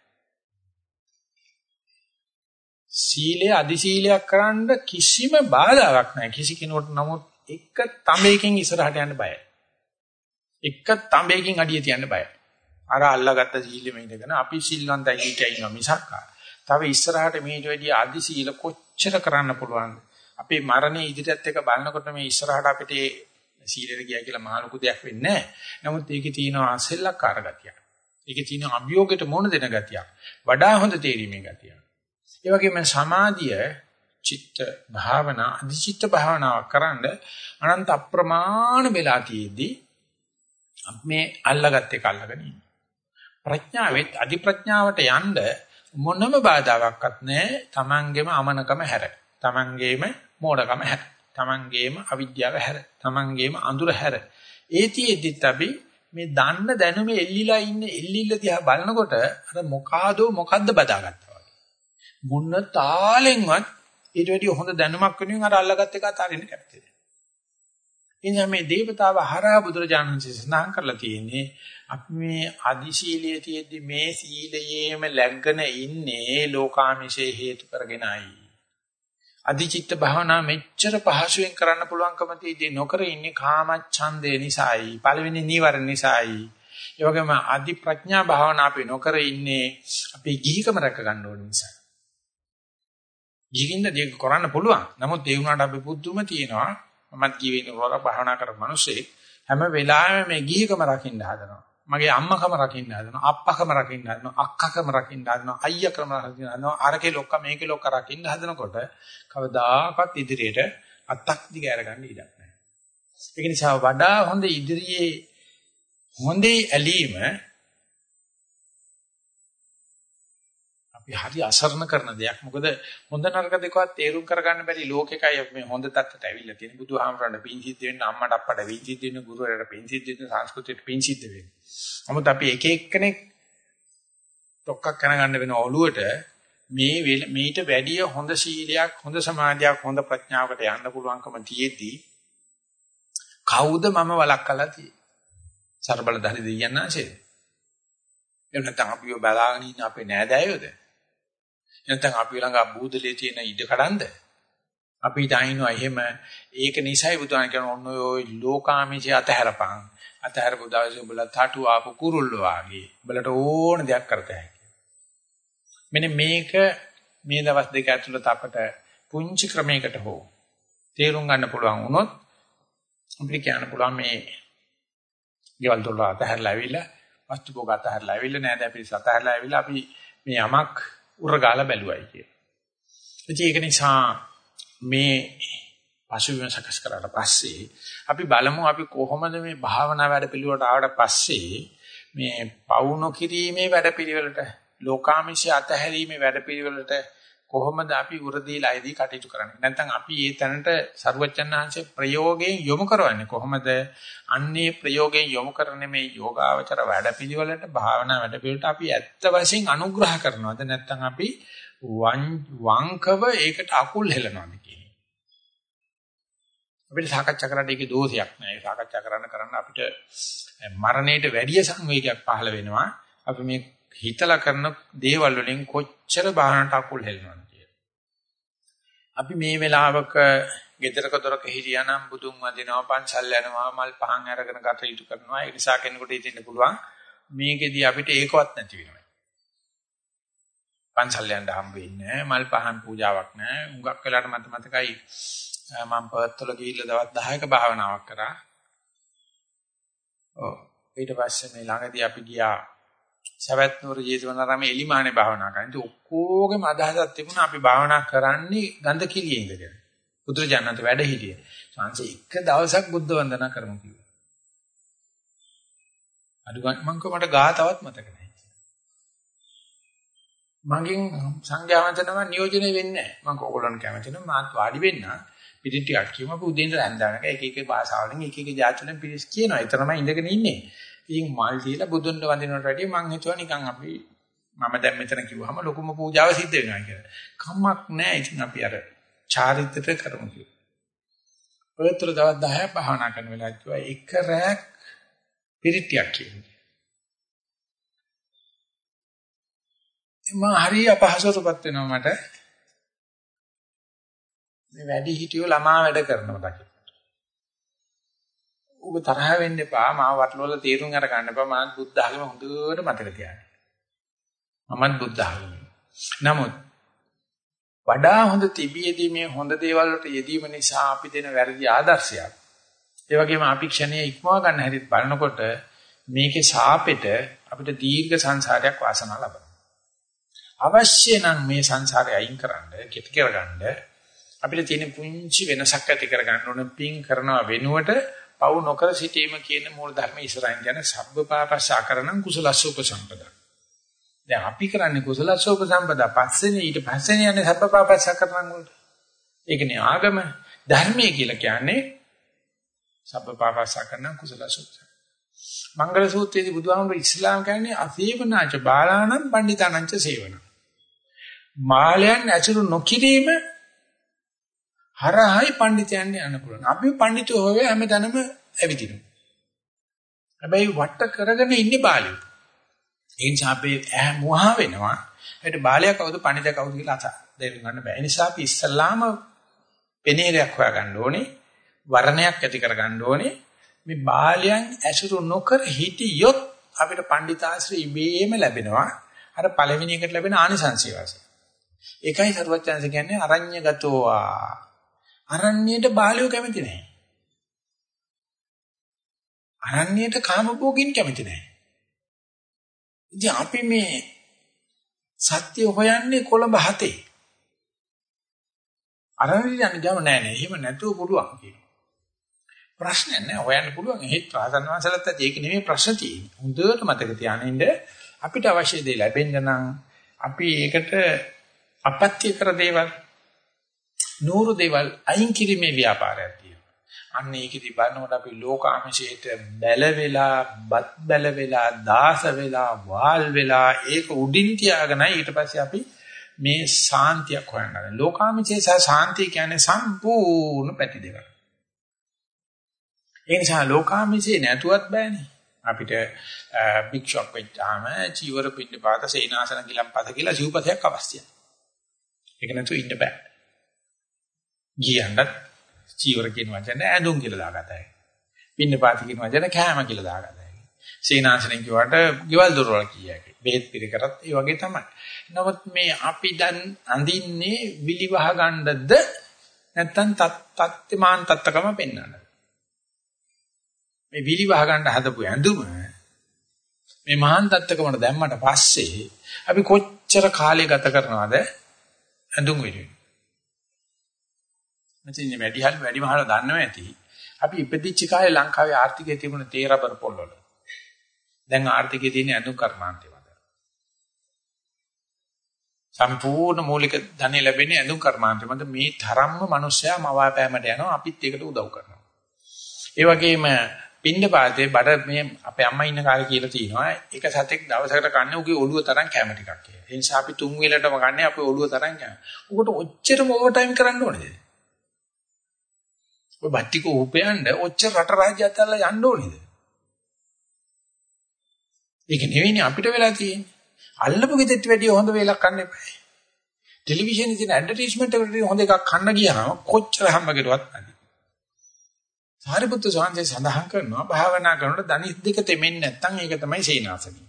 Speaker 1: සීලය අදි සීලයක් කරන්න කිසිම බාධාවක් නැහැ. කිසි කෙනෙකුට නමුත් එක තඹයකින් ඉස්සරහට යන්න බයයි. එක තඹයකින් අඩිය තියන්න බයයි. අර අල්ලාගත්ත සීලෙම ඉඳගෙන අපි සිල්වන්තයි හිටියා ඉන්නවා මිසක් තව ඉස්සරහට මේට වැඩි අදි සීල කොච්චර කරන්න පුළුවන්ද? අපේ මරණය ඉදිරියත් එක බලනකොට මේ ඉස්සරහට අපිට සීලෙට ගියා කියලා මහ ලොකු දෙයක් වෙන්නේ නැහැ. නමුත් ඒකේ තියෙනවා සෙල්ලක්කාර ගතියක්. ඒකේ තියෙනවා අභියෝගයට මොන දෙන ගතියක්. වඩා හොඳ තේරීමේ ගතියක්. ඒ වගේම සමාධිය, චිත්ත භාවනා, අධිචිත්ත භාවනාවක් කරන්න අනන්ත අප්‍රමාණ වෙලාතියෙදී මේ අල්ලාගත් එක අල්ලගෙන ඉන්න. ප්‍රඥාවෙත් අධි ප්‍රඥාවට යන්න මොනම බාධාවක්වත් නැහැ. තමන්ගේම අමනකම හැර. තමන්ගේම මෝඩකම හැර. තමන්ගේම අවිද්‍යාව හැර. තමන්ගේම අඳුර හැර. ඒතිෙදිත් අපි මේ දන්න දැනුමේ එල්ලිලා ඉන්න එල්ලිල්ල දිහා බලනකොට අර මොකද්ද බදාගත්තා වගේ. මොන තාලෙන්වත් ඊට වැඩිය හොඳ දැනුමක් වෙනුවෙන් අර අල්ලගත් එක අතාරින්න කැමති නැහැ. එනිසා මේ දේවතාව හරහා බුදුරජාණන් වහන්සේ සඳහන් කරලා තියෙන්නේ අපි මේ අදි සීලයේ තියෙද්දි මේ සීලයේම läග්ගෙන ඉන්නේ ලෝකාමිෂේ හේතු කරගෙනයි. අධිචිත්ත භාවනා මෙච්චර පහසුවෙන් කරන්න පුළුවන්කම තියෙද්දී නොකර ඉන්නේ කාමච්ඡන්දේ නිසායි. පළවෙනි නීවරණ නිසායි. ඒ වගේම අධි ප්‍රඥා භාවනා අපි නොකර ඉන්නේ අපි ගිහිකම රැක ගන්න ඕන නිසා. ගිහින්ද දෙයක් කරන්න පුළුවන්. නමුත් ඒ වුණාට අපි පුදුම තියෙනවා. මමත් ජීවිතේ වල භාවනා කරපු මිනිස්සේ හැම වෙලාවෙම මේ ගිහිකම රකින්න හදනවා. මගේ අම්මකම රකින්න හදනවා, අප්පකම රකින්න හදනවා, අක්කකම රකින්න හදනවා, අයියාකම රකින්න හදනවා, අරකේ ලොක්ක මේකේ ලොක්ක රකින්න හදනකොට කවදාකවත් ඉදිරියට අත්තක් දිගෑර ගන්න ඉඩක් නැහැ. ඒක නිසා වඩා හොඳ ඉදිරියේ හොඳේ ඇලීම අපි හරි අසරණ කරන දෙයක්. මොකද හොඳ නරක දෙකවත් තේරුම් කරගන්න බැරි ලෝකෙකයි මේ හොඳ තත්ත්වයට ඇවිල්ලා තියෙන්නේ. බුදුහාමරණ පිං සිද්ධ වෙන්න, අම්මට අප්පට පිං සිද්ධ වෙන්න, ගුරුවරයාට පිං සිද්ධ වෙන්න, සංස්කෘතියට පිං සිද්ධ වෙන්න. නමුත් අපි එක එක්කෙනෙක් ඩොක්කක් කනගන්න වෙන ඔළුවට මේට වැඩිය හොඳ සීලයක්, හොඳ සමාධියක්, හොඳ ප්‍රඥාවකට යන්න පුළුවන්කම තියෙද්දි කවුද මම වළක්කලා තියෙන්නේ? සර්බලධාරී දෙවියන් ආශේ. එහෙම නැත්නම් අපිව බලාගෙන ඉන්න අපේ නෑදෑයෝද? නැත්නම් අපි ළඟ බූදලේ තියෙන ඉඩ කඩන්ද? අපි ඩයින්නවා එහෙම. ඒක නිසයි බුදුහාම කියන ඔන්න ඔය ලෝකාමිෂය අතහැරපන්. අතහැරපු දවසේ උඹලා තටු ආපු කුරුල්ලෝ වාගේ. උඹලට ඕන දෙයක් කරත හැකියි. මෙන්න මේක මේ දවස් දෙක ඇතුළත අපට පුංචි ක්‍රමයකට හෝ තේරුම් ගන්න පුළුවන් වුණොත් අපිට කියන්න පුළුවන් මේ ගෙවල් දොර අතහැරලා ඇවිල්ලා වස්තු භෝග අතහැරලා ඇවිල්ලා නේද අපි අතහැරලා ඇවිල්ලා අපි මේ යමක් උරගාලා බැලුවයි කියලා. ඉතින් ඒක නිසා මේ පසුබිම සකස් කරලා පස්සේ අපි බලමු අපි කොහොමද මේ භාවනා වැඩ පිළිවෙලට ආවට පස්සේ මේ පවුන කිරීමේ වැඩ පිළිවෙලට ලෝකාමිෂය අතහැරීමේ වැඩ පිළිවෙලට කොහොමද අපි උරදීලායිදී කටයුතු කරන්නේ? නැත්නම් අපි මේ තැනට සරුවච්චන්හන්සේ ප්‍රයෝගයෙන් යොමු කරවන්නේ කොහොමද? අන්නේ ප්‍රයෝගයෙන් යොමු කරන මේ යෝගාවචර වැඩපිළිවෙලට භාවනා වැඩපිළිවෙලට අපි ඇත්ත වශයෙන් අනුග්‍රහ කරනවද? නැත්නම් අපි වංකව ඒකට අකුල් හෙලනවද කියන්නේ? අපිට සාකච්ඡා කරන්න ඒකේ දෝෂයක් නෑ. ඒ සාකච්ඡා කරන්න අපිට මරණයට වැඩි සංවේගයක් පහළ වෙනවා. අපි මේ හිතලා කරන දේවල් වලින් කොච්චර බාහනට අකුල් හෙලනවද කියලා. අපි මේ වෙලාවක ගෙදරක දොරක හිටියානම් බුදුන් වදිනවා, පන්සල් යනවා, මල් පහන් අරගෙන කටයුතු කරනවා. ඒ නිසා කෙනෙකුට හිතෙන්න පුළුවන් මේකෙදී අපිට ඒකවත් නැති වෙනවා. පන්සල් යන්න හම්බ වෙන්නේ නැහැ, මල් පහන් පූජාවක් නැහැ. උඟක් වෙලාට මතකයි මම පොත්වල ගිහිල්ලා දවස් 10ක භාවනාවක් කරා. ඊට පස්සේ මේ ළඟදී අපි ගියා සවැත් නුවර ජේතවනාරාමේ එලිමානේ භාවනා කරා. ඉතින් ඔක්කොගේම අදහසක් තිබුණා අපි භාවනා කරන්නේ ගඳ කිලියේ ඉඳගෙන. බුදුරජාණන්ට වැඩ හිටියේ. සංසය එක දවසක් බුද්ධ වන්දනා කරමු කිව්වා. අඩු ගන්න මං කොහමද ගාතාවත් මතක නැහැ. මගෙන් සංඝයා වහන්සේනම නියෝජනය වෙන්නේ නැහැ. මං ඕගොල්ලන් කැමති නම් මාත් වාඩි වෙන්න. පිටින් ටිකක් කියමු අපි උදේ ඉඳලා හඳානක එක එක භාෂාවලින් එක එක ජාතිවලින් පිළිස් කියනවා. ඒ තරමයි ඉඳගෙන ඉන්නේ. ඉතින් මල් දීලා බුදුන්ව වඳිනවට වැඩිය මං හිතුවා නිකන් අපි මම දැන් මෙතන කිව්වහම ලොකුම පූජාව සිද්ධ වෙනවා කියලා. කම්මක් නැහැ. ඉතින් අපි අර චාරිත්‍රය කරමු කියලා. ඔයතර දවස් 10ක් භාවනා කරන වෙලාවට කිව්වා එක රැක් පිරිටියක් කියන්නේ. මම හරි අපහසුතාවපත් වෙනවා මට. මේ වැඩි හිටියෝ ළමා වැඩ කරනවා දකින්න. ඔබ තරහ වෙන්න එපා. මාව වටලවල තීරුම් අර ගන්න එපා. මම බුද්ධ ධර්ම හොඳට මතක තියාගන්න. මමත් බුද්ධ ධර්ම. නමුත් වඩා හොඳ තිබියදී මේ හොඳ දේවල් වලට යෙදීම නිසා අපි දෙන වැරදි ආදර්ශයක්. ඒ වගේම අපි ක්ෂණයේ ඉක්මවා ගන්න හැටිත් බලනකොට මේකේ සාපෙට අපිට දීර්ඝ සංසාරයක් වාසනාව ලබනවා. අවශ්‍ය නම් මේ සංසාරය අයින් කරන්න, කෙටි කරගන්න අපිට තියෙන පුංචි වෙනසක් ඇති කරගන්න ඕන පින් කරනවා වෙනුවට පව් නොකර සිටීම කියන මූල ධර්ම ඉස්සරහින් යන සබ්බපාපසාකරණං කුසලස්ස උපසම්පදා. දැන් අපි කරන්නේ කුසලස්ස උපසම්පදා පස්සේනේ ඊට පස්සේනේ යන්නේ සබ්බපාපසාකරණං වලට. ඒකනේ ආගම ධර්මයේ කියලා කියන්නේ සබ්බපාපසාකරණං කුසලස්ස උපසම්පදා. මංගල සූත්‍රයේදී බුදුහාමුදුරු ඉස්ලාම් කියන්නේ අසේවනාච බාලාණං පණ්ඩිතානංච සේවන. මාලයන් ඇසුරු නොකිරීම හරහයි පඬිතයන් යන්න පුළුවන්. අපි පඬිතුෝ හොවේ හැමතැනම ඇවිදිනවා. හැබැයි වට කරගෙන ඉන්නේ බාලියෝ. ඒ නිසා අපි මුවහා වෙනවා. ඒකට බාලයා කවුද පඬිතා කවුද කියලා තේරුම් ගන්න බෑ. ඒ නිසා අපි ඉස්සල්ලාම පෙනේරයක් හොයාගන්න ඕනේ. වර්ණයක් ඇති කරගන්න ඕනේ. මේ බාලයන් ඇසුරු නොකර හිටියොත් අපිට පඬිතාශ්‍රය ඉබේම ලැබෙනවා. අර පළවෙනි එකට ලැබෙන ආනිසංසය වශයෙන්. ඒකයි සරුවචනස කියන්නේ අරඤ්‍යගතෝවා. අරණ්‍යයට බාලයෝ කැමති නැහැ. අරණ්‍යයට කාමභෝගින් කැමති නැහැ. ඉතින් අපි මේ සත්‍ය හොයන්නේ කොළඹ හතේ. අරණ්‍යයට යන්න ගම නෑ නේ. එහෙම නැතුව පුළුවන් කියනවා. ප්‍රශ්නයක් නෑ හොයන්න පුළුවන්. ඒත් රාජන් වහන්සේලාත් ඒක නෙමෙයි ප්‍රශ්න තියෙන්නේ. හොඳට මතක තියාගන්න අපිට අවශ්‍ය දේ ලැබෙන්න නම් අපි ඒකට අපත්‍ය කර දේවල් නూరు දේවල් අයින් කිරීමේ ව්‍යාපාරයක් තියෙනවා. අන්න ඒකෙදි බලනකොට අපි ලෝකාමශයට බැල වෙලා, බත් බැල වෙලා, දාස වෙලා, වාල් වෙලා ඒක උඩින් තියාගෙන ඊට පස්සේ අපි මේ සාන්තියක් හොයනවා. ලෝකාමශයේ සහ සාන්තිය කියන්නේ සම්පූර්ණ පැති දෙකක්. ඒ නිසා ලෝකාමශයේ නැතුවත් බෑනේ. අපිට භික්ෂුවක් වෙච්චාම චීවර පින්නපාත සේනාසන ගිලම්පත කියලා සිව්පසයක් අවශ්‍යයි. ඒක නැතුව ඉන්න බෑ. ගියන්නත් චීවර කියන වචන ඇඳුම් කියලා දාගතයි. පින්නපාත කියන වචන කෑම කියලා දාගතයි. සේනාසනෙන් කිව්වට ගෙවල් දොරවල් කියයි. බෙහෙත් පිළිකරත් ඒ වගේ තමයි. නමුත් මේ අපි දැන් අඳින්නේ විලිවහ ගන්නද නැත්නම් තත්ත්වමාන තත්ත්වකම පෙන්වන්නද? මේ විලිවහ ගන්න හදපු ඇඳුම මේ මහාන් තත්ත්වකමට දැම්මට පස්සේ අපි කොච්චර කාලය ගත කරනවද ඇඳුම් වෙනුවෙන්? මචං වැඩිමහල දන්නව ඇති. අපි ඉපදිච්ච කාලේ ලංකාවේ ආර්ථිකයේ තිබුණ තේ රබර් පොල්වල. දැන් ආර්ථිකයේ තියෙන ඇඳුම් කර්මාන්තය මත. සම්පූර්ණ මූලික ධනෙ ලැබෙන්නේ ඇඳුම් කර්මාන්තය මත. මේ තරම්ම මිනිස්සයා මවාපෑමට යනවා අපිත් ඒකට උදව් කරනවා. ඒ වගේම පින්නපාතේ බඩ මේ අපේ අම්මා ඉන්න කාලේ කියලා තියෙනවා. එක සතෙක් දවසකට කන්නේ උගේ ඔළුව තරම් කැම ටිකක් කියලා. ඒ නිසා අපි තුන් වේලටම කන්නේ අපේ ඔළුව තරම් කැම. උකට ඔච්චරම ඕවර් ටයිම් කරන්න ඕනේද? ඔය බට්ටික උපයන්න ඔච්චර රට රාජ්‍ය අතල්ලා යන්න ඕනේද? ඒක නෙවෙයිනේ අපිට වෙලා තියෙන්නේ. අල්ලපු ගෙදරට වැඩිය හොඳ වේලක් කන්න එපා. ටෙලිවිෂන් එකේ ඇඩ්වර්ටයිස්මන්ට් එකට හොඳ එකක් කන්න ගියාම කොච්චර හම්බ කෙරුවත් නැති. සාරිපුත්තු සාංශේ සඳහන් කරනවා භාවනා කරනකොට දණිස් දෙක තෙමෙන්නේ නැත්නම් ඒක තමයි සේනාසනිය.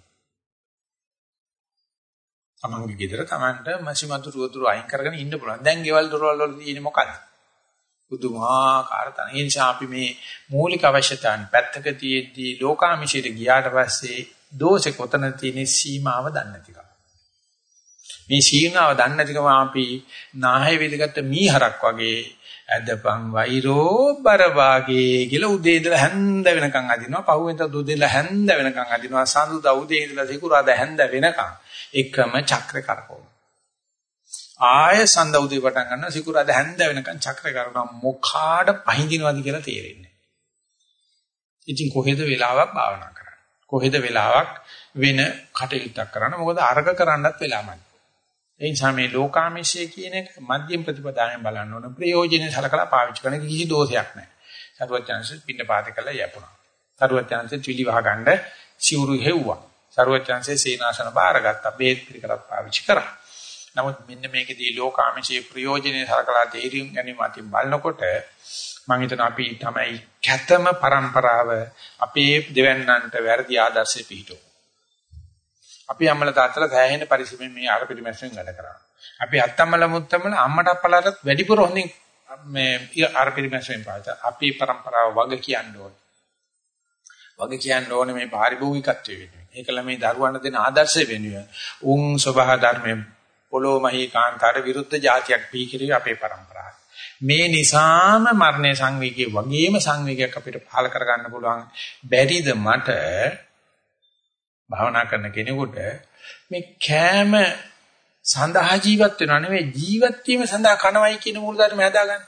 Speaker 1: තමන්ගේ ගෙදර තමන්ට මසිමතු රුවදුරු අයින් කරගෙන ඉන්න පුළුවන්. දැන් ගෙවල් දොරවල් වල තියෙන්නේ මොකද්ද? පුදුමාකාර තන. ඒ නිසා අපි මේ මූලික අවශ්‍යතාවන් පැත්තක තියේදී ලෝකාමිෂයට ගියාට පස්සේ දෝෂේ කොතන තියෙන සීමාව දන්නේ නැතිකම. මේ සීමාව දන්නේ නැතිකම අපි නාහය වේදගත්ත මීහරක් වගේ ඇදපන් වෛරෝ බරවාගේ කියලා උදේ ඉඳලා හැන්ද වෙනකන් අදිනවා. පහුවෙන්ද උදේ ඉඳලා හැන්ද වෙනකන් අදිනවා. සඳුදා උදේ ඉඳලා සිකුරාදා හැන්ද වෙනකන් එකම චක්‍රේ කරකවන. ආය සඳ උදේ පටන් ගන්නවා සිකුරාද හැන්ද වෙනකන් චක්‍ර කරනවා මොකාට පහඳිනවද කියලා තේරෙන්නේ. ඉතින් කොහෙද වෙලාවක් භාවනා කරන්න. කොහෙද වෙලාවක් වෙන කටයුත්තක් කරන්න. මොකද අර්ග කරන්නත් වෙලාවක්. ඒ නිසා මේ ලෝකාමිෂය කියන එක මධ්‍යම ප්‍රතිපදාවෙන් බලන්න ඕන. ප්‍රයෝජනෙ සලකලා පාවිච්චි කරන කිසි දෝෂයක් නැහැ. සරුවචාන්සේ පින්න පාත කළා යපුණා. සරුවචාන්සේ ත්‍විලි වහ ගන්න සිවුරු හෙව්වා. සරුවචාන්සේ සීනාසන බාරගත්තා. බේත් පිළිකරත් පාවිච්චි කරා. නමුත් මෙන්න මේකදී ලෝකාමිෂයේ ප්‍රයෝජනෙ සලකලා තේරුම් ගැනීම අතින් බලනකොට මම හිතනවා අපි තමයි කැතම પરම්පරාව අපේ දෙවන්නන්ට වැරදි ආදර්ශෙ පිහිටෝ. අපි අම්මලා තාත්තලා සෑහෙන පරිස්සමෙන් මේ ආර පිළිමැස්සෙන් වැඩ කරා. අපි අත්තම්මලා මුත්තම්මලා අම්මට අප්පලාටත් වැඩිපුර හොඳින් මේ ආර පිළිමැස්සෙන් පාවිච්චි. අපි પરම්පරාව වග කියන්න ඕනේ. වග කියන්න ඕනේ මේ පාරිභෝගිකත්වයේ වෙනුවෙන්. ඒකල මේ දරුවන්ට දෙන ආදර්ශය වෙනුවෙන්. උන් සබහා ධර්මයේ පොළොමහී කාන්තාර විරුද්ධ જાතියක් පිළිකිරිය අපේ પરම්පරාව. මේ නිසාම මරණය සංවේගයේ වගේම සංවේගයක් අපිට පහල කරගන්න පුළුවන්. බැරිද මට භාවනා කරන කෙනෙකුට මේ කෑම සඳහා ජීවත් වෙනව නෙවෙයි ජීවත් වීම සඳහා කනවයි කියන මූලධර්ම හදාගන්න.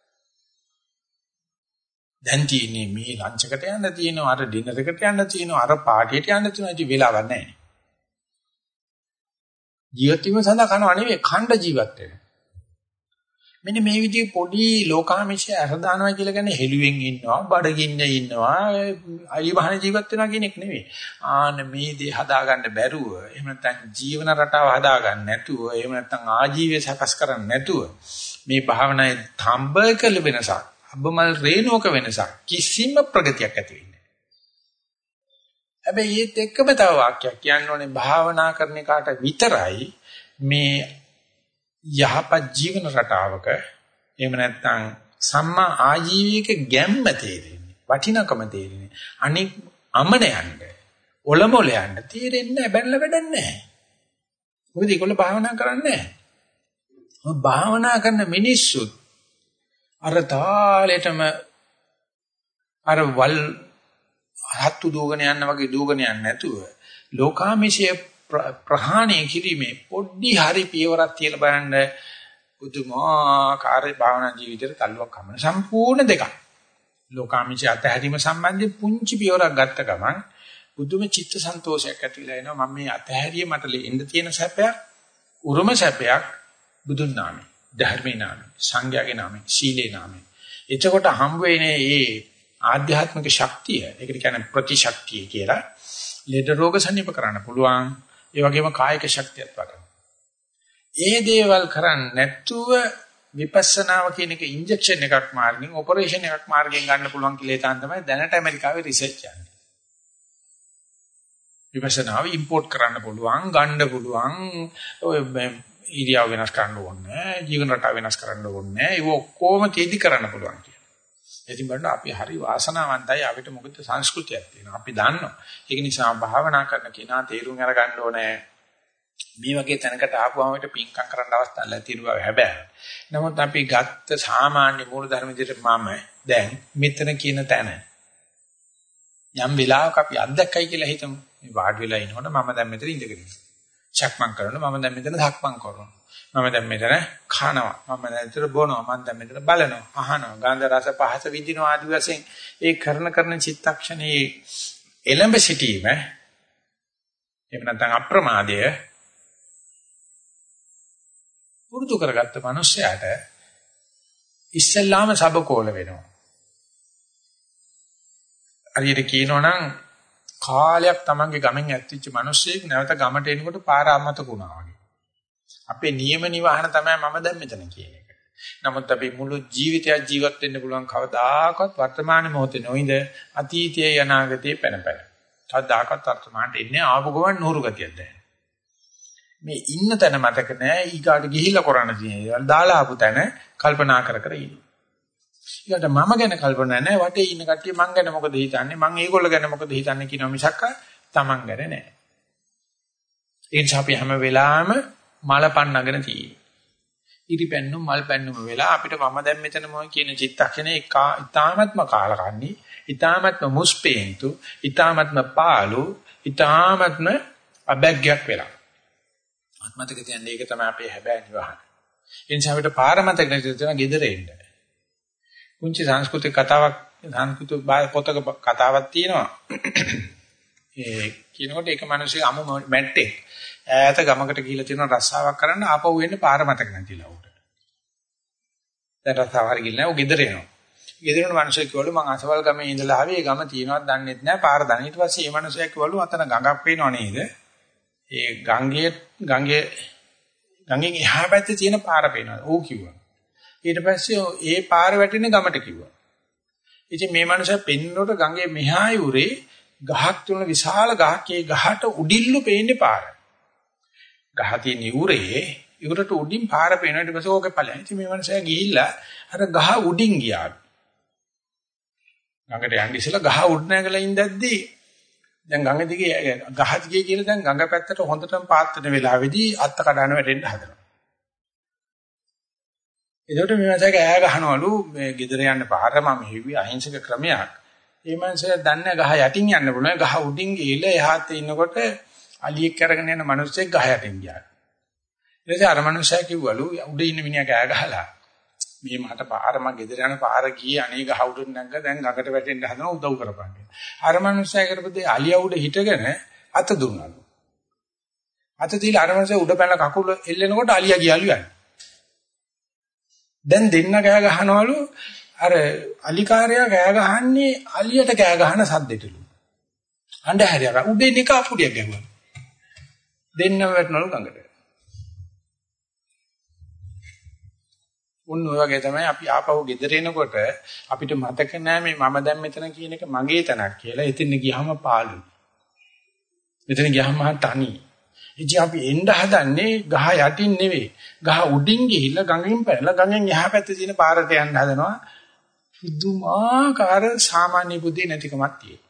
Speaker 1: දැන් තියෙන්නේ මේ ලන්ච් එකට යන්න තියෙනවා අර ඩිනර් එකට යන්න තියෙනවා අර පාටියට යන්න තියෙනවා ඉතින් වෙලාවක් නැහැ. ජීවත් වීම සඳහා කනව නෙවෙයි ඛණ්ඩ ජීවත් වෙන. මෙන්න මේ විදිහේ පොඩි ලෝකාමිෂය අරදානවා කියලා කියන්නේ හෙළුවෙන් ඉන්නවා බඩගින්න ඉන්නවා අයිබහන ජීවත් වෙනවා කියන එක නෙවෙයි. ආන්න මේ දේ හදාගන්න බැරුව එහෙම නැත්නම් ජීවන රටාව හදාගන්න නැතුව එහෙම නැත්නම් ආජීවය සකස් කරන්න නැතුව මේ භාවනාවේ තඹක වෙනසක් අබමල් රේණුවක වෙනසක් කිසිම ප්‍රගතියක් ඇති වෙන්නේ නැහැ. හැබැයි ඒත් එක්කම තව වාක්‍යයක් කියන්න ඕනේ භාවනා කරන එකට විතරයි මේ යහපත් ජීවන රටාවක එහෙම නැත්නම් සම්මා ආජීවයක ගැම්ම තේරෙන්නේ වටිනකම තේරෙන්නේ අනික් අමනයන්ට ඔලොමොලයන්ට තේරෙන්නේ බැලලා වැඩක් නැහැ. මොකද ඒගොල්ලෝ භාවනා කරන්නේ නැහැ. භාවනා කරන මිනිස්සුත් අර තාලෙටම අර වල් හත්තු දෝගන යන වගේ දෝගන යන්නේ නැතුව ලෝකාමිෂයේ ප්‍රහාණය කිරීමේ පොඩි හරි පියවරක් තියලා බලන්න බුදුමාකාර භාවනා ජීවිතේට තල්ලුවක් ගන්න සම්පූර්ණ දෙකක්. ලෝකාමිෂය අතහැරීම සම්බන්ධයෙන් පුංචි පියවරක් ගත්ත ගමන් බුදුම චිත්ත සන්තෝෂයක් ඇති වෙලා එනවා. මම මේ අතහැරියේ මට එන්න තියෙන සැපයක් උරුම සැපයක් බුදුන් නාමේ ධර්මේ නාමේ සංඝයාගේ නාමේ සීලේ නාමේ. එතකොට හම් වෙන්නේ මේ ආධ්‍යාත්මික ශක්තිය. ඒකට කියන්නේ ප්‍රතිශක්තිය කියලා. ලෙඩ රෝග සනීප කරන්න පුළුවන්. ඒ වගේම කායික ශක්තියත් වඩනවා. ඒ දේවල් කරන්නේ නැතුව විපස්සනාව කියන එක ඉන්ජෙක්ෂන් එකක් මාර්ගෙන් ඔපරේෂන් එකක් මාර්ගෙන් ගන්න පුළුවන් කියලා තාන් තමයි දැනට ඇමරිකාවේ රිසර්ච් යන්නේ. විපස්සනාව ඉම්පෝට් කරන්න පුළුවන්, ගන්න පුළුවන්. ඔය ඉරියව් වෙනස් කරන්න ඕනේ, ජීවන රටාව වෙනස් කරන්න ඕනේ. ඒක ඔක්කොම තේදි කරන්න පුළුවන් කියලා. ඉතින් බලන්න අපි හරි වාසනාවන්තයි අපිට මොකද සංස්කෘතියක් තියෙනවා. අපි දන්නවා. ඒක නිසා භාවනා කරන කෙනා තේරුම් අරගන්න ඕනේ. මේ වගේ තැනකට ආපුවම අපිට පින්කම් කරන්න අවස්ථාවක් ලැබෙනවා හැබැයි. නමුත් අපි ගත්ත සාමාන්‍ය මූල ධර්ම විදිහට මම දැන් මෙතන කියන තැන යම් වෙලාවක අපි අත්දැකයි කියලා හිතමු. මේ වාඩි වෙලා ඉනකොට මම දැන් මෙතන ඉඳගෙන ඉන්නවා. චක්මන් කරනවා මම දැන් මෙතන ධක්මන් කරනවා. මම දැන් මෙතන කනවා. මම දැන් මෙතන බොනවා. මම දැන් මෙතන බලනවා. අහනවා. ගන්ධ රස පහස විඳිනවා ආදි වශයෙන් ඒ කරන චිත්තක්ෂණේ එළඹ සිටීම එහෙම නැත්නම් අප්‍රමාදය පුරුදු කරගත්ත මනුස්සයාට ඉස්සෙල්ලාම සබකෝල වෙනවා. හරියට කියනවනම් කාලයක් Tamange ගමෙන් ඇත්තිච්ච මිනිස්සෙක් නැවත ගමට එනකොට පාර අමතකුණා වගේ. අපේ නියම නිවහන තමයි මම දැන් මෙතන කියන එක. නමුත් අපි මුළු ජීවිතයක් ජීවත් වෙන්න පුළුවන් කවදාකවත් වර්තමාන මොහොතේ නොඉඳ අතීතයේ අනාගතයේ පැනපැන. කවදාකවත් වර්තමානට එන්නේ ආපු ගමන් නూరు ගතියක් දැනෙන. මේ ඉන්න තැන මතක නෑ ඊගාට ගිහිල්ලා කරන්න තියෙනවා. දාලා ආපු තැන කල්පනා කර කර ඉන්න. ඊට මම ගැන කල්පනා නැහැ වටේ ඉන්න කට්ටිය මං ගැන මොකද හිතන්නේ මං ඒගොල්ලෝ ගැන මොකද හිතන්නේ කියනවා මිසක් තමන් ගැන නැහැ. ඒ නිසා අපි හැම වෙලාවෙම මල පන්නගෙන තියෙන්නේ. ඉරිපැන්නුම් මල් පැන්නුම් වෙලා අපිට මම දැන් මෙතන මොන කියන චිත්තක්ෂණේ ඊ타මත්ම කාලකන්ණි ඊ타මත්ම මුස්පේන්තු ඊ타මත්ම පාලු ඊ타මත්ම අබැග්යක් වෙලා. ආත්මතක තියන්නේ ඒක තමයි අපේ හැබෑ නිවහන. ඒ නිසා අපිට පාර මතක නැති වෙන ගෙදර එන්න. කුංචි සංස්කෘතික කතාවක් සංස්කෘතික පොතක කතාවක් තියෙනවා. ඒ කියනකොට එක මිනිහෙක් අමු මැට්ටේ ඈත ගමකට ගිහිල්ලා තියෙන රස්සාවක් කරන්න ආපහු එන්න පාර මතක නැතිලා උට. දැන් රස්සාව හරි ගිහිල්ලා ඌ ගෙදර එනවා. ගෙදර යන මිනිහෙක් කිව්වලු මං අසවල් ගමේ ඉඳලා ආවේ ගම තියෙනවත් දන්නේත් නැහැ පාර දන්නේ. ඊට පස්සේ මේ මිනිහෙක් කිව්වලු අතන ගඟක් පේනව නේද? ඒ ගඟෙන් එහා පැත්තේ තියෙන පාර පේනවා. ඌ කිව්වා. ඊට පස්සේ ඒ පාර වැටෙන්නේ ගමට කිව්වා. ඉතින් මේ මනුස්සයා පෙන්නනකොට ගඟේ මෙහා යුරේ ගහක් තුන විශාල ගහක් ඒ ගහට උඩිල්ලු පේන්නේ පාර. ගහ තියෙන යුරේ යුරට උඩින් පාර පේනවා. ඊට පස්සේ ඕකේ ඵලයන්. ඉතින් මේ මනුස්සයා ගිහිල්ලා අර ගහ උඩින් ගියා. ගඟට යන්න ඉස්සෙල්ලා ගහ උඩ නැගලා ඉඳද්දී දැන් ගඟ දිගේ ගහ දිගේ කියලා දැන් ගඟ පැත්තට හොඳටම පාත් වෙන වෙලාවේදී අත්ත කඩන වැටෙන්න හදනවා. එතකොට මේ මාසයක ඈ ගහනවලු මේ ගෙදර යන්න පාර මම හිව්වි අහිංසක ක්‍රමයක්. මේ මාසය දන්නේ ගහ යටින් යන්න පුළුවන්. ගහ උඩින් ගිහලා එහාට ඉන්නකොට අලියෙක් අරගෙන යන මිනිස්සෙක් ගහ යටින් ගියා. ඊට පස්සේ අර මිනිස්සයා කිව්වලු උඩ ඉන්න මිනිහා කෑ ගහලා මේ මට පාර මම ගෙදර යන පාර ගියේ අනේ ගහ උඩින් නැග්ග දැන් ගඟට වැටෙන්න හදනවා උදව් කරපන් කියලා. අර මිනිස්සයා කරපදේ අලියා උඩ හිටගෙන අත දුන්නලු. අත දීලා අර මිනිස්සයා උඩ පැනලා කකුල එල්ලෙනකොට අලියා ගියලු යන්නේ. දැන් දෙන්න කෑ ගහනවලු අර අලිකාරයා කෑ ගහන්නේ අලියට කෑ ගහන සද්දෙටලු. අඬහැරියා උඩේ නික අපුඩියක් ගැහුවා. දෙන්නම වැටෙනවලු ගඟට. උන් ඔය වගේ තමයි අපි ආපහු ගෙදර එනකොට අපිට මතක නෑ මේ මම දැන් මෙතන කියන එක මගේ තැනක් කියලා. එතන ගියාම පාළුයි. මෙතන ගියාම තනි. ඉතින් අපි එන්න හදන්නේ ගහ යටින් නෙවෙයි. ගහ උඩින් ගිහිල්ලා ගඟෙන් පැනලා ගඟෙන් එහා පැත්තේ තියෙන පාරට යන්න හදනවා. පුදුමාකාර සාමාන්‍ය බුද්ධිය නැතිකමක් තියෙනවා.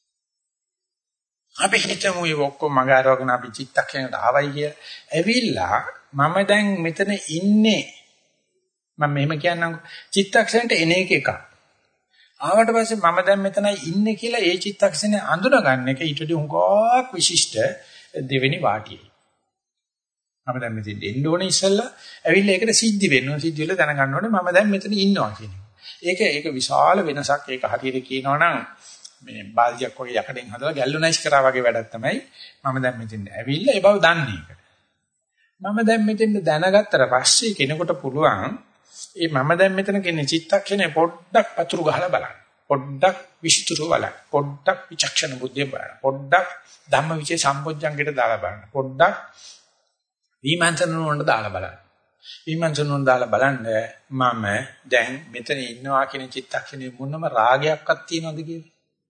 Speaker 1: අපි හිතමු මේ ඔක්කොම මගාරවගෙන අපි චිත්තක්ෂණයට ආවයි කියලා. ඇවිල්ලා මම දැන් මෙතන ඉන්නේ මම මෙහෙම කියන්නම් චිත්තක්ෂණයට එන එක. ආවට පස්සේ මම දැන් මෙතනයි ඉන්නේ කියලා ඒ චිත්තක්ෂණය අඳුනගන්න එක ඊට වඩා උගාවක් විශිෂ්ට දෙවෙනි වාටියයි. මම දැන් මෙතෙන් එන්න ඕනේ ඉස්සෙල්ලා ඇවිල්ලා ඒකට සිද්ධි වෙන්න ඕනේ. සිද්ධි වෙලා දැනගන්න ඕනේ මම දැන් මෙතන ඉන්නවා කියන එක. ඒක විශාල වෙනසක්. ඒක හරියට කියනවා නම් මේ බාල්දියක් වගේ යකඩෙන් හදලා ගැල්වනයිස් කරා වගේ වැඩක් තමයි මම දැන් මෙතෙන් ඇවිල්ලා ඒ බව දන්නේ එක. මම දැන් මෙතෙන් දැනගත්තට පස්සේ කෙනෙකුට පුළුවන් ඒ මම දැන් මෙතන කියන්නේ චිත්තක්ෂණය පොඩ්ඩක් පතුරු ගහලා බලන්න. පොඩ්ඩක් විස්තර බලන්න. පොඩ්ඩක් විචක්ෂණ බුද්ධිය බලන්න. පොඩ්ඩක් ධම්මවිචේ සම්පොඥංගයට දාලා බලන්න. පොඩ්ඩක් විමර්ශන වලට දාලා බලන්න. විමර්ශන වලට දාලා බලන්න මම දැන් මෙතන ඉන්නවා කියන චිත්තක්ෂණේ මොනම රාගයක්වත් තියනවද කියලා?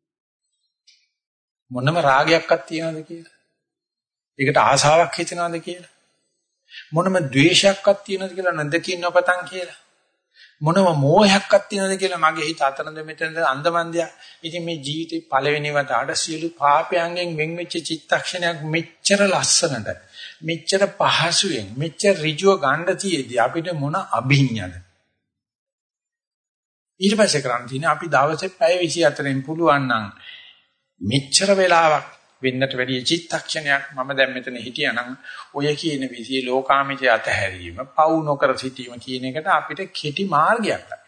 Speaker 1: මොනම රාගයක්වත් තියනවද කියලා? ඒකට ආසාවක් හිතෙනවද කියලා? මොනම ද්වේෂයක්වත් තියනවද කියලා නැදකින් නොපතන් කියලා? මොනම මෝහයක්වත් තියනවද කියලා මගේ හිත අතනද මෙතනද අන්දමන්දියා. ඉතින් මේ ජීවිතේ පළවෙනි වතාවට සියලු පාපයන්ගෙන් වෙන් වෙච්ච චිත්තක්ෂණයක් මෙච්චර ලස්සනට මෙච්චර පහසුවෙන් මෙච්චර ඍජුව ගන්න තියේදී අපිට මොන අභිඥාද? ඊට පස්සේ කරන් තියෙන අපි දවසේ පැය 24න් පුළුවන් නම් මෙච්චර වෙලාවක් වෙන්නට වැඩි චිත්තක්ෂණයක් මම දැන් මෙතන හිටියානම් ඔය කියන විදිහේ ලෝකාමිතය අතහැරීම පවු නොකර සිටීම කියන එකට අපිට කෙටි මාර්ගයක් නැහැ.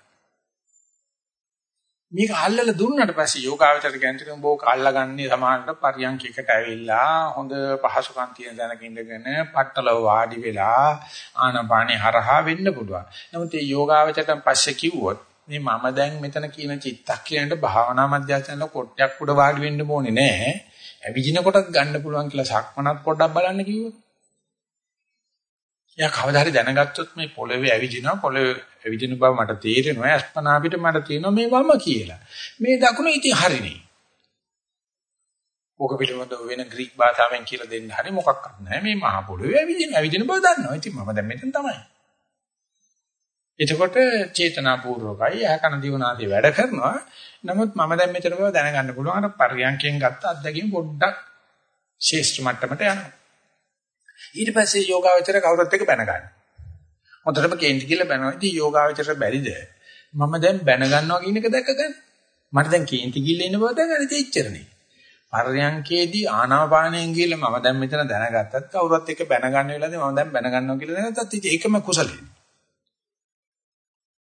Speaker 1: මේක අල්ලලා දුන්නාට පස්සේ යෝගාවචර ගැන්තුනේ බෝක අල්ලගන්නේ සමානට පරියන්කයකට ඇවිල්ලා හොඳ පහසුකම් තියෙන තැනක ඉඳගෙන පట్టලව වාඩි වෙලා ආනපානේ හරහා වෙන්න පුළුවන්. නමුත් මේ යෝගාවචරයෙන් පස්සේ කිව්වොත් මේ මම දැන් මෙතන කියන චිත්තක්ෂණයට භාවනා මධ්‍යස්ථානල කොටයක් උඩ වාඩි වෙන්න ඕනේ නැහැ. ඇවිදින කොටත් ගන්න පුළුවන් කියලා සක්මනත් පොඩ්ඩක් බලන්න කිව්වොත්. එයා කවදා හරි දැනගත්තොත් මේ පොළවේ ඇවිදිනවා පොළවේ ඇවිදින බව මට තේරෙනවා අස්පනා පිට මට තියෙනවා මේ වම කියලා. මේ දකුණ ඉතින් හරිනේ. ඕක පිළිබඳව වෙන ග්‍රීක භාෂාවෙන් කියලා දෙන්න හරි මොකක්වත් නැහැ. මේ මහා පොළවේ ඇවිදින බව දන්නවා. ඉතින් මම දැන් මෙතන තමයි. එතකොට චේතනාපූර්වකයි යහකන දිවනාදී වැඩ කරනවා. නමුත් මම දැන් මෙතන බව දැනගන්න පුළුවන්. අර පරියන්කෙන් ගත්ත අත්දැකීම් පොඩ්ඩක් ශේෂ්ඨ මට්ටමට යනවා. ඊට පස්සේ යෝගාවචර කවුරුත් එක්ක බැන ගන්න. හොඳටම කේන්ති කියලා බැනනවා. ඉතින් යෝගාවචර බැරිද? මම දැන් බැන ගන්නවා කියන එක දැක ගන්න. මට දැන් කේන්ති කිල්ල ඉන්න බව දැනගන්න ඉච්චරනේ. පරියන්කේදී ආනාපානයෙන් කියලා මම දැන් මෙතන දැනගත්තත් කවුරුත් එක්ක බැන ගන්න වෙලාවදී මම දැන් බැන ගන්නවා කියලා දැනගත්තත් ඉතින් ඒකම කුසලයි.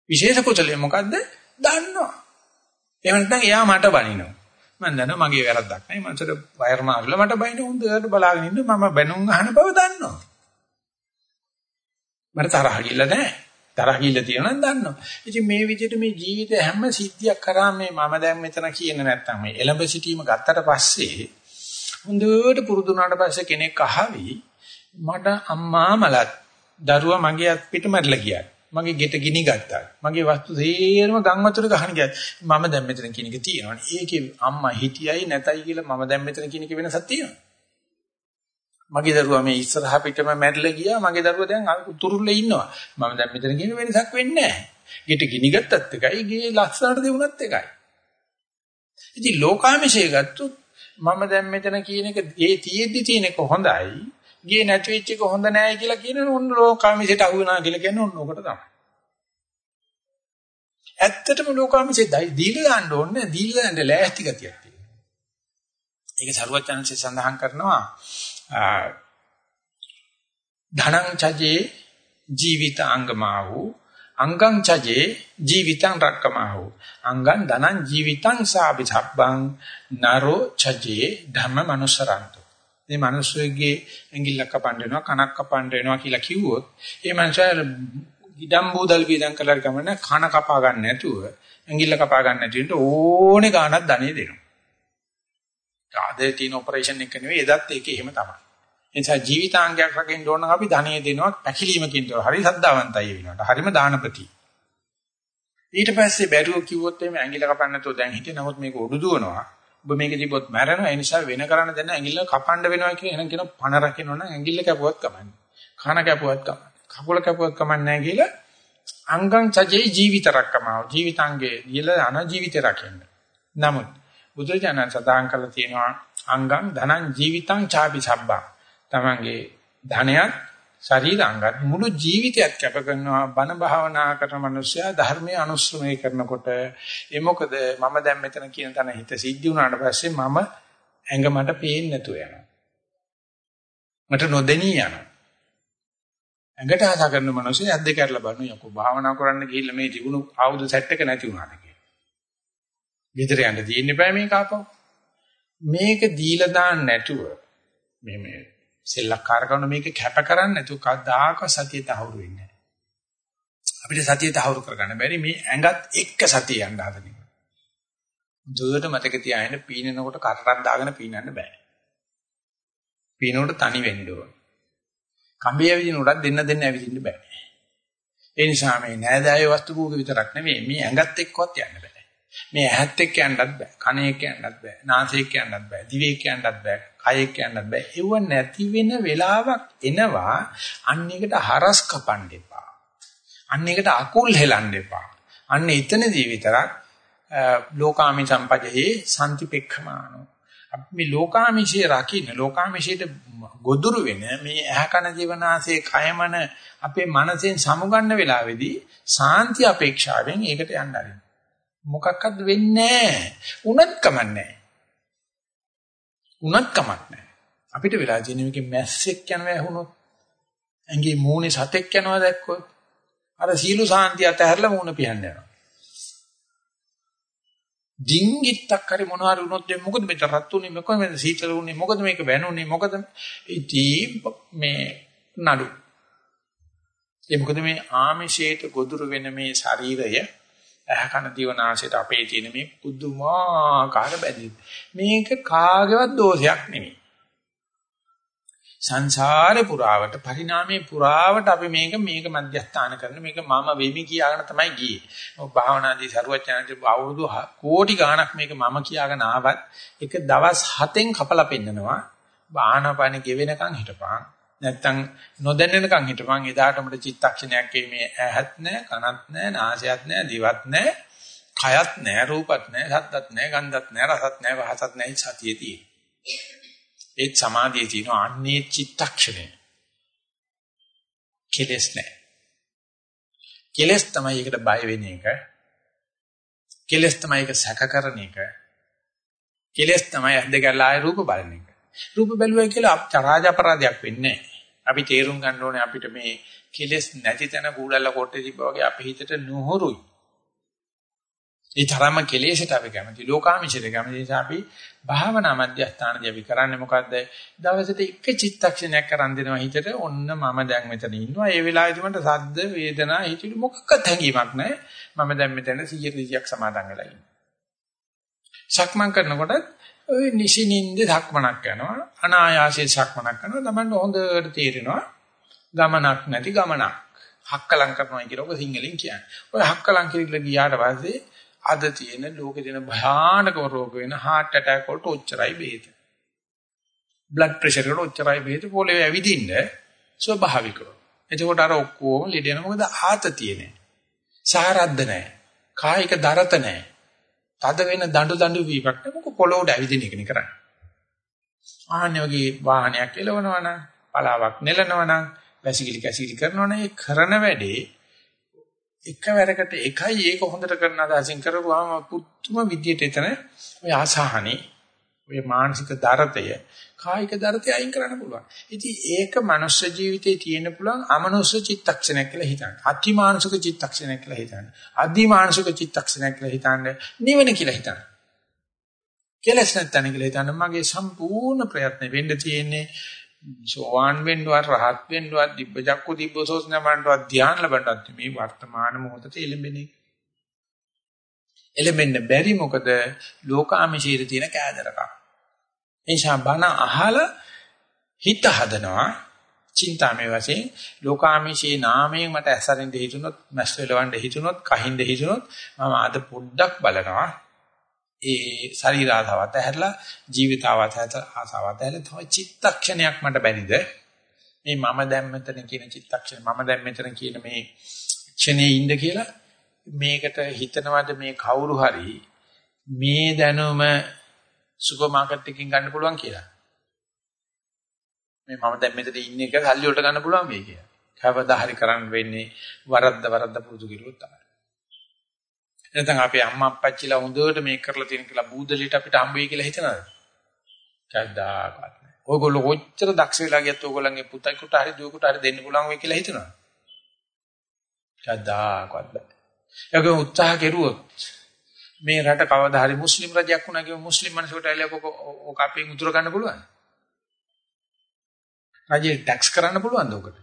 Speaker 1: විශේෂ කුසලයේ මොකද්ද? දන්නවා. එහෙම නැත්නම් එයා මට බනිනවා. මම දන්නවා මගේ වැරද්දක් නෑ. මනසට වයර් මාරලා මට බනින හොඳට බලාගෙන ඉන්න මම බැනුම් අහන බව දන්නවා. මට තරහ ගිල්ල නෑ. තරහ ගිල්ල තියෙනවා නම් දන්නවා. ඉතින් මේ විදිහට මේ ජීවිතේ හැම සිද්ධියක් කරා මේ මම දැන් මෙතන කියන නැත්නම් මේ එළඹ සිටීම ගත්තට පස්සේ හොඳට පුරුදු වුණාට පස්සේ කෙනෙක් අහවි මට අම්මා මලත් දරුවා මගේ අත් පිට මැරලා ගියා. මගේ ගෙට ගිනි ගත්තා. මගේ වස්තු සේරම ගම් වතුර ගහන ගියා. මම දැන් මෙතන කියන එක තියෙනවානේ. ඒකේ අම්මා හිටියයි නැතයි කියලා මම දැන් මෙතන කියන එක වෙනසක් තියෙනවා. මගේ දරුවා මේ ඉස්සරහ පිටම මැරලා ගියා. මගේ දරුවා දැන් උතුරුල්ලේ ඉන්නවා. මම දැන් මෙතන කියන වෙනසක් වෙන්නේ නැහැ. ගෙට ගිනි ගත්තත් එකයි, ගේ ලස්සනට දෙවුනත් එකයි. ඉතින් ලෝකාමිෂය ගත්තොත් මම දැන් මෙතන කියන එක ගේ තියෙද්දි තියෙන එක හොඳයි. ගේ නැති වෙච්ච එක හොඳ නැහැ කියලා කියනවනේ ඔන්න ලෝකාමිෂයට අහු වෙනවා කියලා කියන්නේ ඔන්න ඔකට තමයි. ඇත්තටම ලෝකාමිෂේ දීලා දාන්න ඕනේ දීලා දාන්න ලෑස්ති ගතියක් තියෙනවා. ඒක සරුවචනන්සේ සඳහන් කරනවා ධනං චජේ ජීවිතාංගමාහු අංගං චජේ ජීවිතං රක්කමාහු අංගං ධනං ජීවිතං සාபிසබ්බං නරෝ චජේ ධම්ම මනුසරන්තෝ. මේ මිනිස්සුගේ ඇඟිල්ලක් කපන්න වෙනවා කනක් කපන්න වෙනවා කියලා කිව්වොත් ඒ මනුස්සයා ඉඩම් බෝදල් වීදම් කළා ගමන කන කපා ගන්න නැතුව ඇඟිල්ල කපා ගන්න නැතුව ඕනේ ගාණක් ධනෙ දෙනවා. ආදේ තියෙන ඔපරේෂන් එක නෙවෙයි එදත් ඒක එහෙම තමයි. ඒ නිසා ජීවිතාංගයක් රකින්න ඕන නම් අපි ධනෙ දෙනවා පැකිලීමකින් තොර. හරි සද්ධාවන්තයි වෙනවට. හරිම දානපති. ඊට පස්සේ බැරුව කිව්වොත් එimhe ඇඟිල්ල කපන්න නැතුව දැන් හිටියේ නමුත් මේක උඩු දුවනවා. ඔබ මේක තිබොත් මැරෙනවා. ඒ නිසා වෙන කරන්න දෙන්න ඇඟිල්ල කපන්න වෙනවා කියන එහෙනම් කියන පණ රකින්න නම් ඇඟිල්ල කැපුවත් කමන්නේ. කන කැපුවත් කමන්නේ. කකුල කැපුවත් කමන්නේ නැහැ කියලා අංගං චජේ ජීවිත රක්කමාව. ජීවිතාංගේ කියලා අන ජීවිත රකින්න. නමුත් බුදුරජාණන් සදාන් කරලා තියෙනවා අංගං ධනං ජීවිතං චාපි සබ්බා. තමන්ගේ ධනයත් ශරීරාංගත් මුළු ජීවිතයත් කැප කරනවා බණ භාවනා කරන මිනිස්සයා ධර්මයේ අනුශ්‍රමණය කරනකොට ඒ මොකද මම දැන් මෙතන කියන තැන හිත සිද්ධි වුණාට පස්සේ මම ඇඟ මට පේන්නේ නැතුව යනවා මට නොදෙනී යනවා ඇඟට ආසා කරන මිනිස්සයා ඇද්ද කරලා බලන යකෝ භාවනා කරන්න ගිහිල්ලා මේ තිබුණු ආයුධ සෙට් එක නැති වුණාද කියලා විතර යන්න දෙන්නේ බෑ මේක ආපහු මේක දීලා දාන්න නැතුව මේ සෙල්ලක්කාර කරන මේක කැප කරන්නේ නැතුව කවදාක සතිය තහවුරු වෙන්නේ නැහැ. අපිට සතිය තහවුරු කරගන්න බැරි මේ ඇඟත් එක්ක සතිය යන්න හදන එක. දුරට මතක තියාගෙන පීනනකොට කරටක් දාගෙන පීනන්න බෑ. පීනනකොට තනි වෙන්න ඕන. කම්බිය ඇවිදිනකොට දෙන්න ඇවිදින්න බෑ. ඒ නිසා මේ නෑදෑය වස්තු භෝග විතරක් නෙවෙයි මේ ඇඟත් එක්කවත් යන්න බෑ. මේ ඇහත් එක්ක යන්නත් බෑ. කනේ එක්ක යන්නත් බෑ. නාසය එක්ක යන්නත් බෑ. දිව එක්ක යන්නත් බෑ. කය එක්ක යන්නත් බෑ. ඒව නැති වෙන වෙලාවක් එනවා. අන්න එකට හරස් කපන්න එපා. අන්න එකට අකුල් හෙලන්න එපා. අන්න එතනදී විතරක් ලෝකාමි සම්පජයේ සම්තිපෙක්ඛමානෝ. අපි මේ ලෝකාමිෂේ රකින්න ලෝකාමිෂේට ගොදුරු වෙන මේ ඇහ කන ජීවනාසේ කයමන අපේ මනසෙන් සමුගන්න වෙලාවේදී සාන්ති අපේක්ෂාවෙන් ඒකට යන්න ආරින්න. මොකක්වත් වෙන්නේ නැහැ. උනත් කමක් නැහැ. උනත් කමක් නැහැ. අපිට වෙලා තියෙන මේකේ මැස්සෙක් යනවා ඇහුනොත් ඇඟේ මූණේ සතෙක් යනවා දැක්කොත් අර සීළු සාන්තිය අතහැරලා මූණ පියන්න යනවා. ඩිංගිත්තක් හරි මොනවා හරි වුණොත් මොකද මෙතන රත් උනේ මොකද මේ සීතල උනේ මොකද මේක වැනුනේ මොකද ඉතින් මේ නඩු. ඒ මොකද මේ ආමිෂයට ගොදුරු වෙන මේ ශරීරය ඇහකන දිවනාසයට අපේ තියෙන මේ පුදුමාකාර බැඳීම. මේක කාගේවත් දෝෂයක් නෙමෙයි. සංසාරේ පුරාවට පරිණාමයේ පුරාවට අපි මේක මධ්‍යස්ථාන කරන මේක මම වෙමි කියාගෙන තමයි ගියේ. ඔය භාවනාදී සරුවචනන්සේ අවුරුදු කෝටි ගාණක් මේක මම කියාගෙන ආවත් එක දවස් 7න් කපලා පෙන්නනවා. බාහනපණ ගෙවෙනකන් හිටපන්. නැත්තම් නොදැනෙනකන් හිටපන්. එදාට අපිට චිත්තක්ෂණයක් මේ ඇහත් නැහැ, කනත් නැහැ, නාසයත් නැහැ, දිවත් නැහැ, කයත් නැහැ, රූපත් නැහැ, ශබ්දත් නැහැ, ගන්ධත් නැහැ, රසත් නැහැ, පහසත් නැහැ සතියේ තියෙන්නේ. ඒ සමාධියේ තියෙන අන්නේ චිත්තක්ෂණය. කෙලස් නැහැ. කෙලස් තමයි ඒකට බය වෙන එක. කෙලස් තමයි ඒක සැක කරන එක. කෙලස් තමයි අද්දකලා ආය රූප බලන එක. රූප බැලුවයි කියලා චරාජ අපරාධයක් වෙන්නේ නැහැ. අපි තේරුම් ගන්න ඕනේ අපිට මේ කෙලස් නැති තැන කූඩල්ල කොටේ තිබ්බා වගේ අපේ හිතට නොහොරුයි. ඒ තරම කෙලෙසට අපි කැමති ලෝකාමිෂයට කැමති නිසා අපි භාවනා මධ්‍යස්ථානදී අපි කරන්නේ මොකද්ද? දවසට එක චිත්තක්ෂණයක් කරන් දෙනවා හිතට ඔන්න මම දැන් මෙතන ඉන්නවා. ඒ වෙලාවේදී මට සද්ද වේදනා හිතුවේ මොකක්වත් හැඟීමක් නැහැ. මම දැන් මෙතන 100% සමාදන් වෙලා ඉන්නවා. සක්මන් කරනකොට ඔය නිසිනින්ද සක්මනක් යනවා. අනායාසයෙන් සක්මනක් කරනවා. තමන්න හොඳට තේරෙනවා. ගමනක් නැති ගමනක්. හක්කලං කරනවා කියන එක සිංහලෙන් කියන්නේ. ඔය හක්කලං කියලා ගියාට පස්සේ අද තියෙන ලෝකේ තියෙන භයානක රෝග වෙන heart attack වලට ඔච්චරයි බෙහෙත. blood pressure වලට ඔච්චරයි බෙහෙත පොළවේ ඇවිදින්න ස්වභාවිකව. එතකොට අර ඔක්කොම ලෙඩ වෙන මොකද ආතතිය නැහැ. සාරද්ද නැහැ. කායික දරත නැහැ. තද වෙන දඬු වීමක් නැහැ. මොකද පොළොවට ඇවිදින එකනේ කරන්නේ. ආහනේ වගේ වාහනයක් එලවනවා නම් පලාවක් නෙලනවා නම් වැසිකිලි කැසිකිලි කරනවා නම් ඒ කරන වැඩේ එකවරකට එකයි ඒක හොඳට කරන අදහසින් කරපුවාම පුදුම විදියට එතන ඔය ආසහනේ ඔය මානසික දරතය කායික දරතය අයින් කරන්න පුළුවන්. ඉතින් ඒක මනුෂ්‍ය ජීවිතේ තියෙන්න පුළුවන් අමනුෂ්‍ය චිත්තක්ෂණයක් කියලා හිතන්න. අතිමානුෂික චිත්තක්ෂණයක් කියලා හිතන්න. අදිමානුෂික චිත්තක්ෂණයක් කියලා හිතන්න. නිවන කියලා හිතන්න. කෙලස් නැත්නම් කියලා හිතන්න. මගේ සම්පූර්ණ ප්‍රයත්න වෙන්න තියෙන්නේ සෝවාන් වෙන්නවත් රහත් වෙන්නවත් දිබ්බජක්කු දිබ්බසෝසනමන්ටවත් ධ්‍යාන ලබන්නවත් මේ වර්තමාන මොහොතේ එළඹෙන එක. එළඹෙන්න බැරි මොකද ලෝකාමිෂීර තියෙන කෑදරකම්. එනිසා බණ අහලා හිත හදනවා චින්තාමේ වශයෙන් ලෝකාමිෂී නාමයෙන් මට ඇසරින්ද හිතුනොත් මැස් වෙලවන්න හිතුනොත් කහින්ද හිතුනොත් මම අද පොඩ්ඩක් බලනවා ඒ ශරීර ආසාවත් ඇහැරලා ජීවිත ආසාවත් ඇහැරලා තව චිත්තක්ෂණයක් මට බැරිද මේ මම දැන් මෙතන කියන චිත්තක්ෂණ මම දැන් මෙතන කියන මේ ක්ෂණේ ඉන්න කියලා මේකට හිතනවාද මේ කවුරු හරි මේ දැනුම සුපර් මාකට් එකකින් ගන්න පුළුවන් කියලා මේ මම දැන් මෙතන ඉන්න එක සල්ලි වලට ගන්න පුළුවන් වෙයි කියලා කවදා හරි කරන්න වෙන්නේ වරද්ද පුරුදු කිරුවොත් තමයි නැත්නම් අපේ අම්මා අප්පච්චිලා හොඳට මේක කරලා තියෙන කියලා බූදලිට අපිට හම්බ වෙයි කියලා හිතනවද? කද්දාකවත් නෑ. ඔයගොල්ලෝ කොච්චර දක්ෂ වෙලා ගියත් ඔයගොල්ලන්ගේ පුතෙකුට හරි දුවෙකුට හරි දෙන්න පුළුවන් වෙයි කියලා හිතනවද? කද්දාකවත් බෑ. ඒකම උත්සාහ කෙරුවොත් මේ රට කවදා හරි මුස්ලිම් රජයක් වුණා කියමු මුස්ලිම් මිනිසෙකුට ඇලෙක ඔක අපෙන් උතුර ගන්න පුළුවන්. රජේ ටැක්ස් කරන්න පුළුවන්ද ඔකට?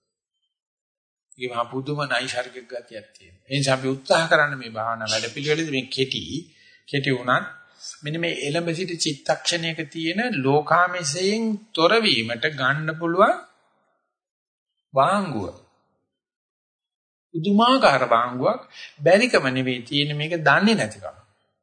Speaker 1: ඒක මහ පුදුම නයිසර්ගික ගතියක් තියෙනවා. ඒ නිසා අපි උත්සාහ කරන්න මේ භාවනා වැඩපිළිවෙලදී මේ කෙටි වුණත් මෙන්න මේ එළඹ සිට චිත්තක්ෂණයක තියෙන ලෝකාමසයෙන් තොර වීමට ගන්න පුළුවන් වාංගුව. පුදුමාකාර වාංගුවක් බැරිකම නෙවෙයි තියෙන්නේ මේක දන්නේ නැතිකම.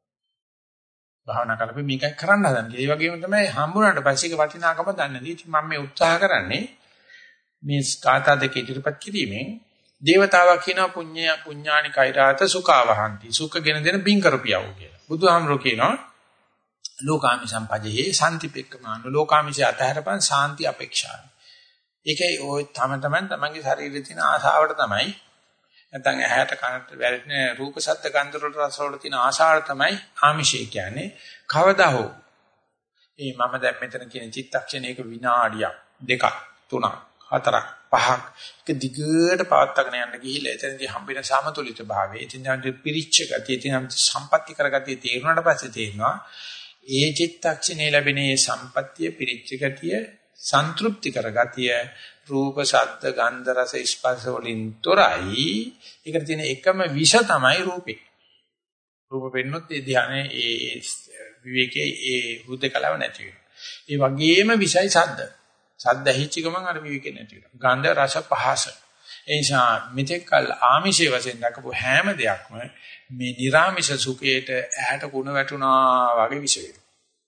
Speaker 1: භාවනා කරලා මේක කරන්න හදන්නේ. ඒ වගේම තමයි හම්බුනාට පස්සේ ඒක වටිනාකම දන්නේ නැති. ඉතින් මම මේ උත්සාහ කරන්නේ මේ ස්ථාත දෙක ඉදිරිපත් කිරීමෙන් දේවතාවා කියනවා පුඤ්ඤානි කෛරාත සුඛවහන්ති සුඛගෙන දෙන බින් කරපියව කියලා. බුදුහාමරෝ කියනවා ලෝකාමි සම්පජේ සාන්තිපෙක්කමාන ලෝකාමිෂය අතහැරපන් සාන්ති අපේක්ෂාව. ඒකයි ඔය තමන්ගේ ශරීරයේ තියෙන ආසාවට තමයි නැත්නම් ඇහැට කනට වැටෙන රූප ශබ්ද ගන්ධ රස වල තියෙන ආසාවට තමයි ආමිෂය කියන්නේ. කවදා හෝ මේ මම දැන් මෙතන කියන චිත්තක්ෂණයක විනාඩියක් දෙකක් තුනක් හතරක් පහක් එක දිගට පවත්වාගෙන යන්න ගිහිල්ලා එතනදී හම්බෙන සමතුලිත භාවය එතනදී පිරිච්ච ගතිය එතනදී සම්පatti කරගතිය තේරුණාට පස්සේ තේරෙනවා ඒ චිත්තක්ෂණේ ලැබෙන මේ සම්පත්තිය පිරිච්ච ගතිය සන්තුප්ති කරගතිය රූප ශබ්ද ගන්ධ රස ස්පර්ශ වලින් තොරයි ඒකට තියෙන එකම විෂ තමයි රූපේ රූප වෙන්නොත් ඒ ධානයේ ඒ විවේකයේ ඒ හුදකලාව නැති වෙනවා ඒ වගේම විෂයි ශබ්ද සද්ද ඇහිච්ච ගමන් අර විවේකේ නැති වෙනවා. ගන්ධ රස පහස. ඒ නිසා මෙතෙක්කල් ආමිෂයේ වශයෙන් දක්වපු හැම දෙයක්ම මේ නිර්ආමිෂ සුඛයට ඇහැට කුණ වැටුණා වගේ විශ් වෙනවා.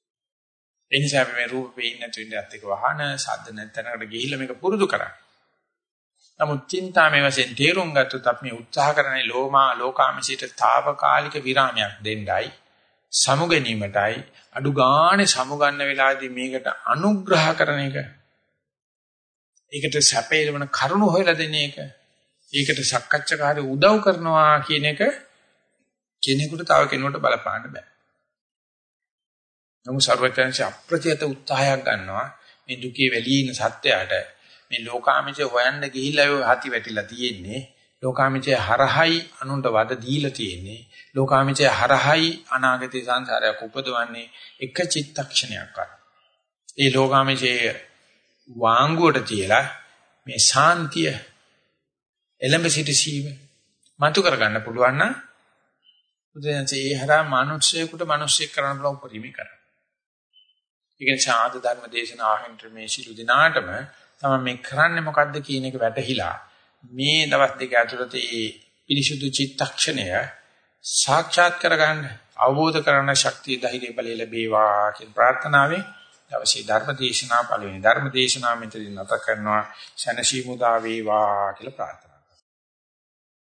Speaker 1: ඒ නිසා අපි මේ රූප පේන්නේ නැති වෙන්නත් එක වහන සද්ද නැත්නම්කට ගිහිල්ලා මේක පුරුදු කරන්නේ. නමුත් චින්තාමේ වශයෙන් තේරුම් ගත්තොත් අපි මේ උත්සාහ කරන්නේ ලෝකාමිෂයට తాවකාලික විරාමයක් දෙන්නයි සමුගැනීමටයි අඩු ගානේ සමුගන්න වෙලාවේදී මේකට අනුග්‍රහ කරන එක ඒකට සැපේලවන කරුණු හොයලා දෙන එක. ඒකට සක්කච්ඡාකාරී උදව් කරනවා කියන එක කෙනෙකුට තව කෙනෙකුට බලපාන්න බෑ. නමුත් සර්වඥයන්සේ අප්‍රතිහත උත්සාහයක් ගන්නවා මේ දුකේ වැළී ඉන සත්‍යයට මේ ලෝකාමිචේ හොයන්න ගිහිල්ලා ඔය හති වැටිලා තියෙන්නේ. ලෝකාමිචේ හරහයි අනුන්ට වද දීලා තියෙන්නේ. ලෝකාමිචේ හරහයි අනාගතේ සංසාරයක් උපදවන්නේ එක චිත්තක්ෂණයක්වත්. ඒ ලෝකාමිචේ වාංගුවට තියලා මේ ශාන්තිය එළඹ සිටි සීම මතු කරගන්න පුළුවන් නම් බුදුන්සේ ඒ හරහා මිනිස්සෙකුට මිනිස්සෙක් කරන්න පුළුවන් උපරිමයි කරා. ඒ කියන්නේ ආද ධර්ම දේශනා අහින්ට මේ සිළු දිනාටම තමයි මේ කරන්නේ මොකද්ද කියන එක වැටහිලා මේ දවස් දෙක ඇතුළත ඒ පිරිසුදු චිත්තක්ෂණය සාක්ෂාත් කරගන්න අවබෝධ කරගන්න ශක්තිය ධෛර්ය බලය ලැබේවා කියන ප්‍රාර්ථනාවෙන් දවසේ ධර්ම දේශනා පළවෙනි ධර්ම දේශනාව මෙතනින් නැත කරනවා ශනසි මුදා වේවා කියලා ප්‍රාර්ථනා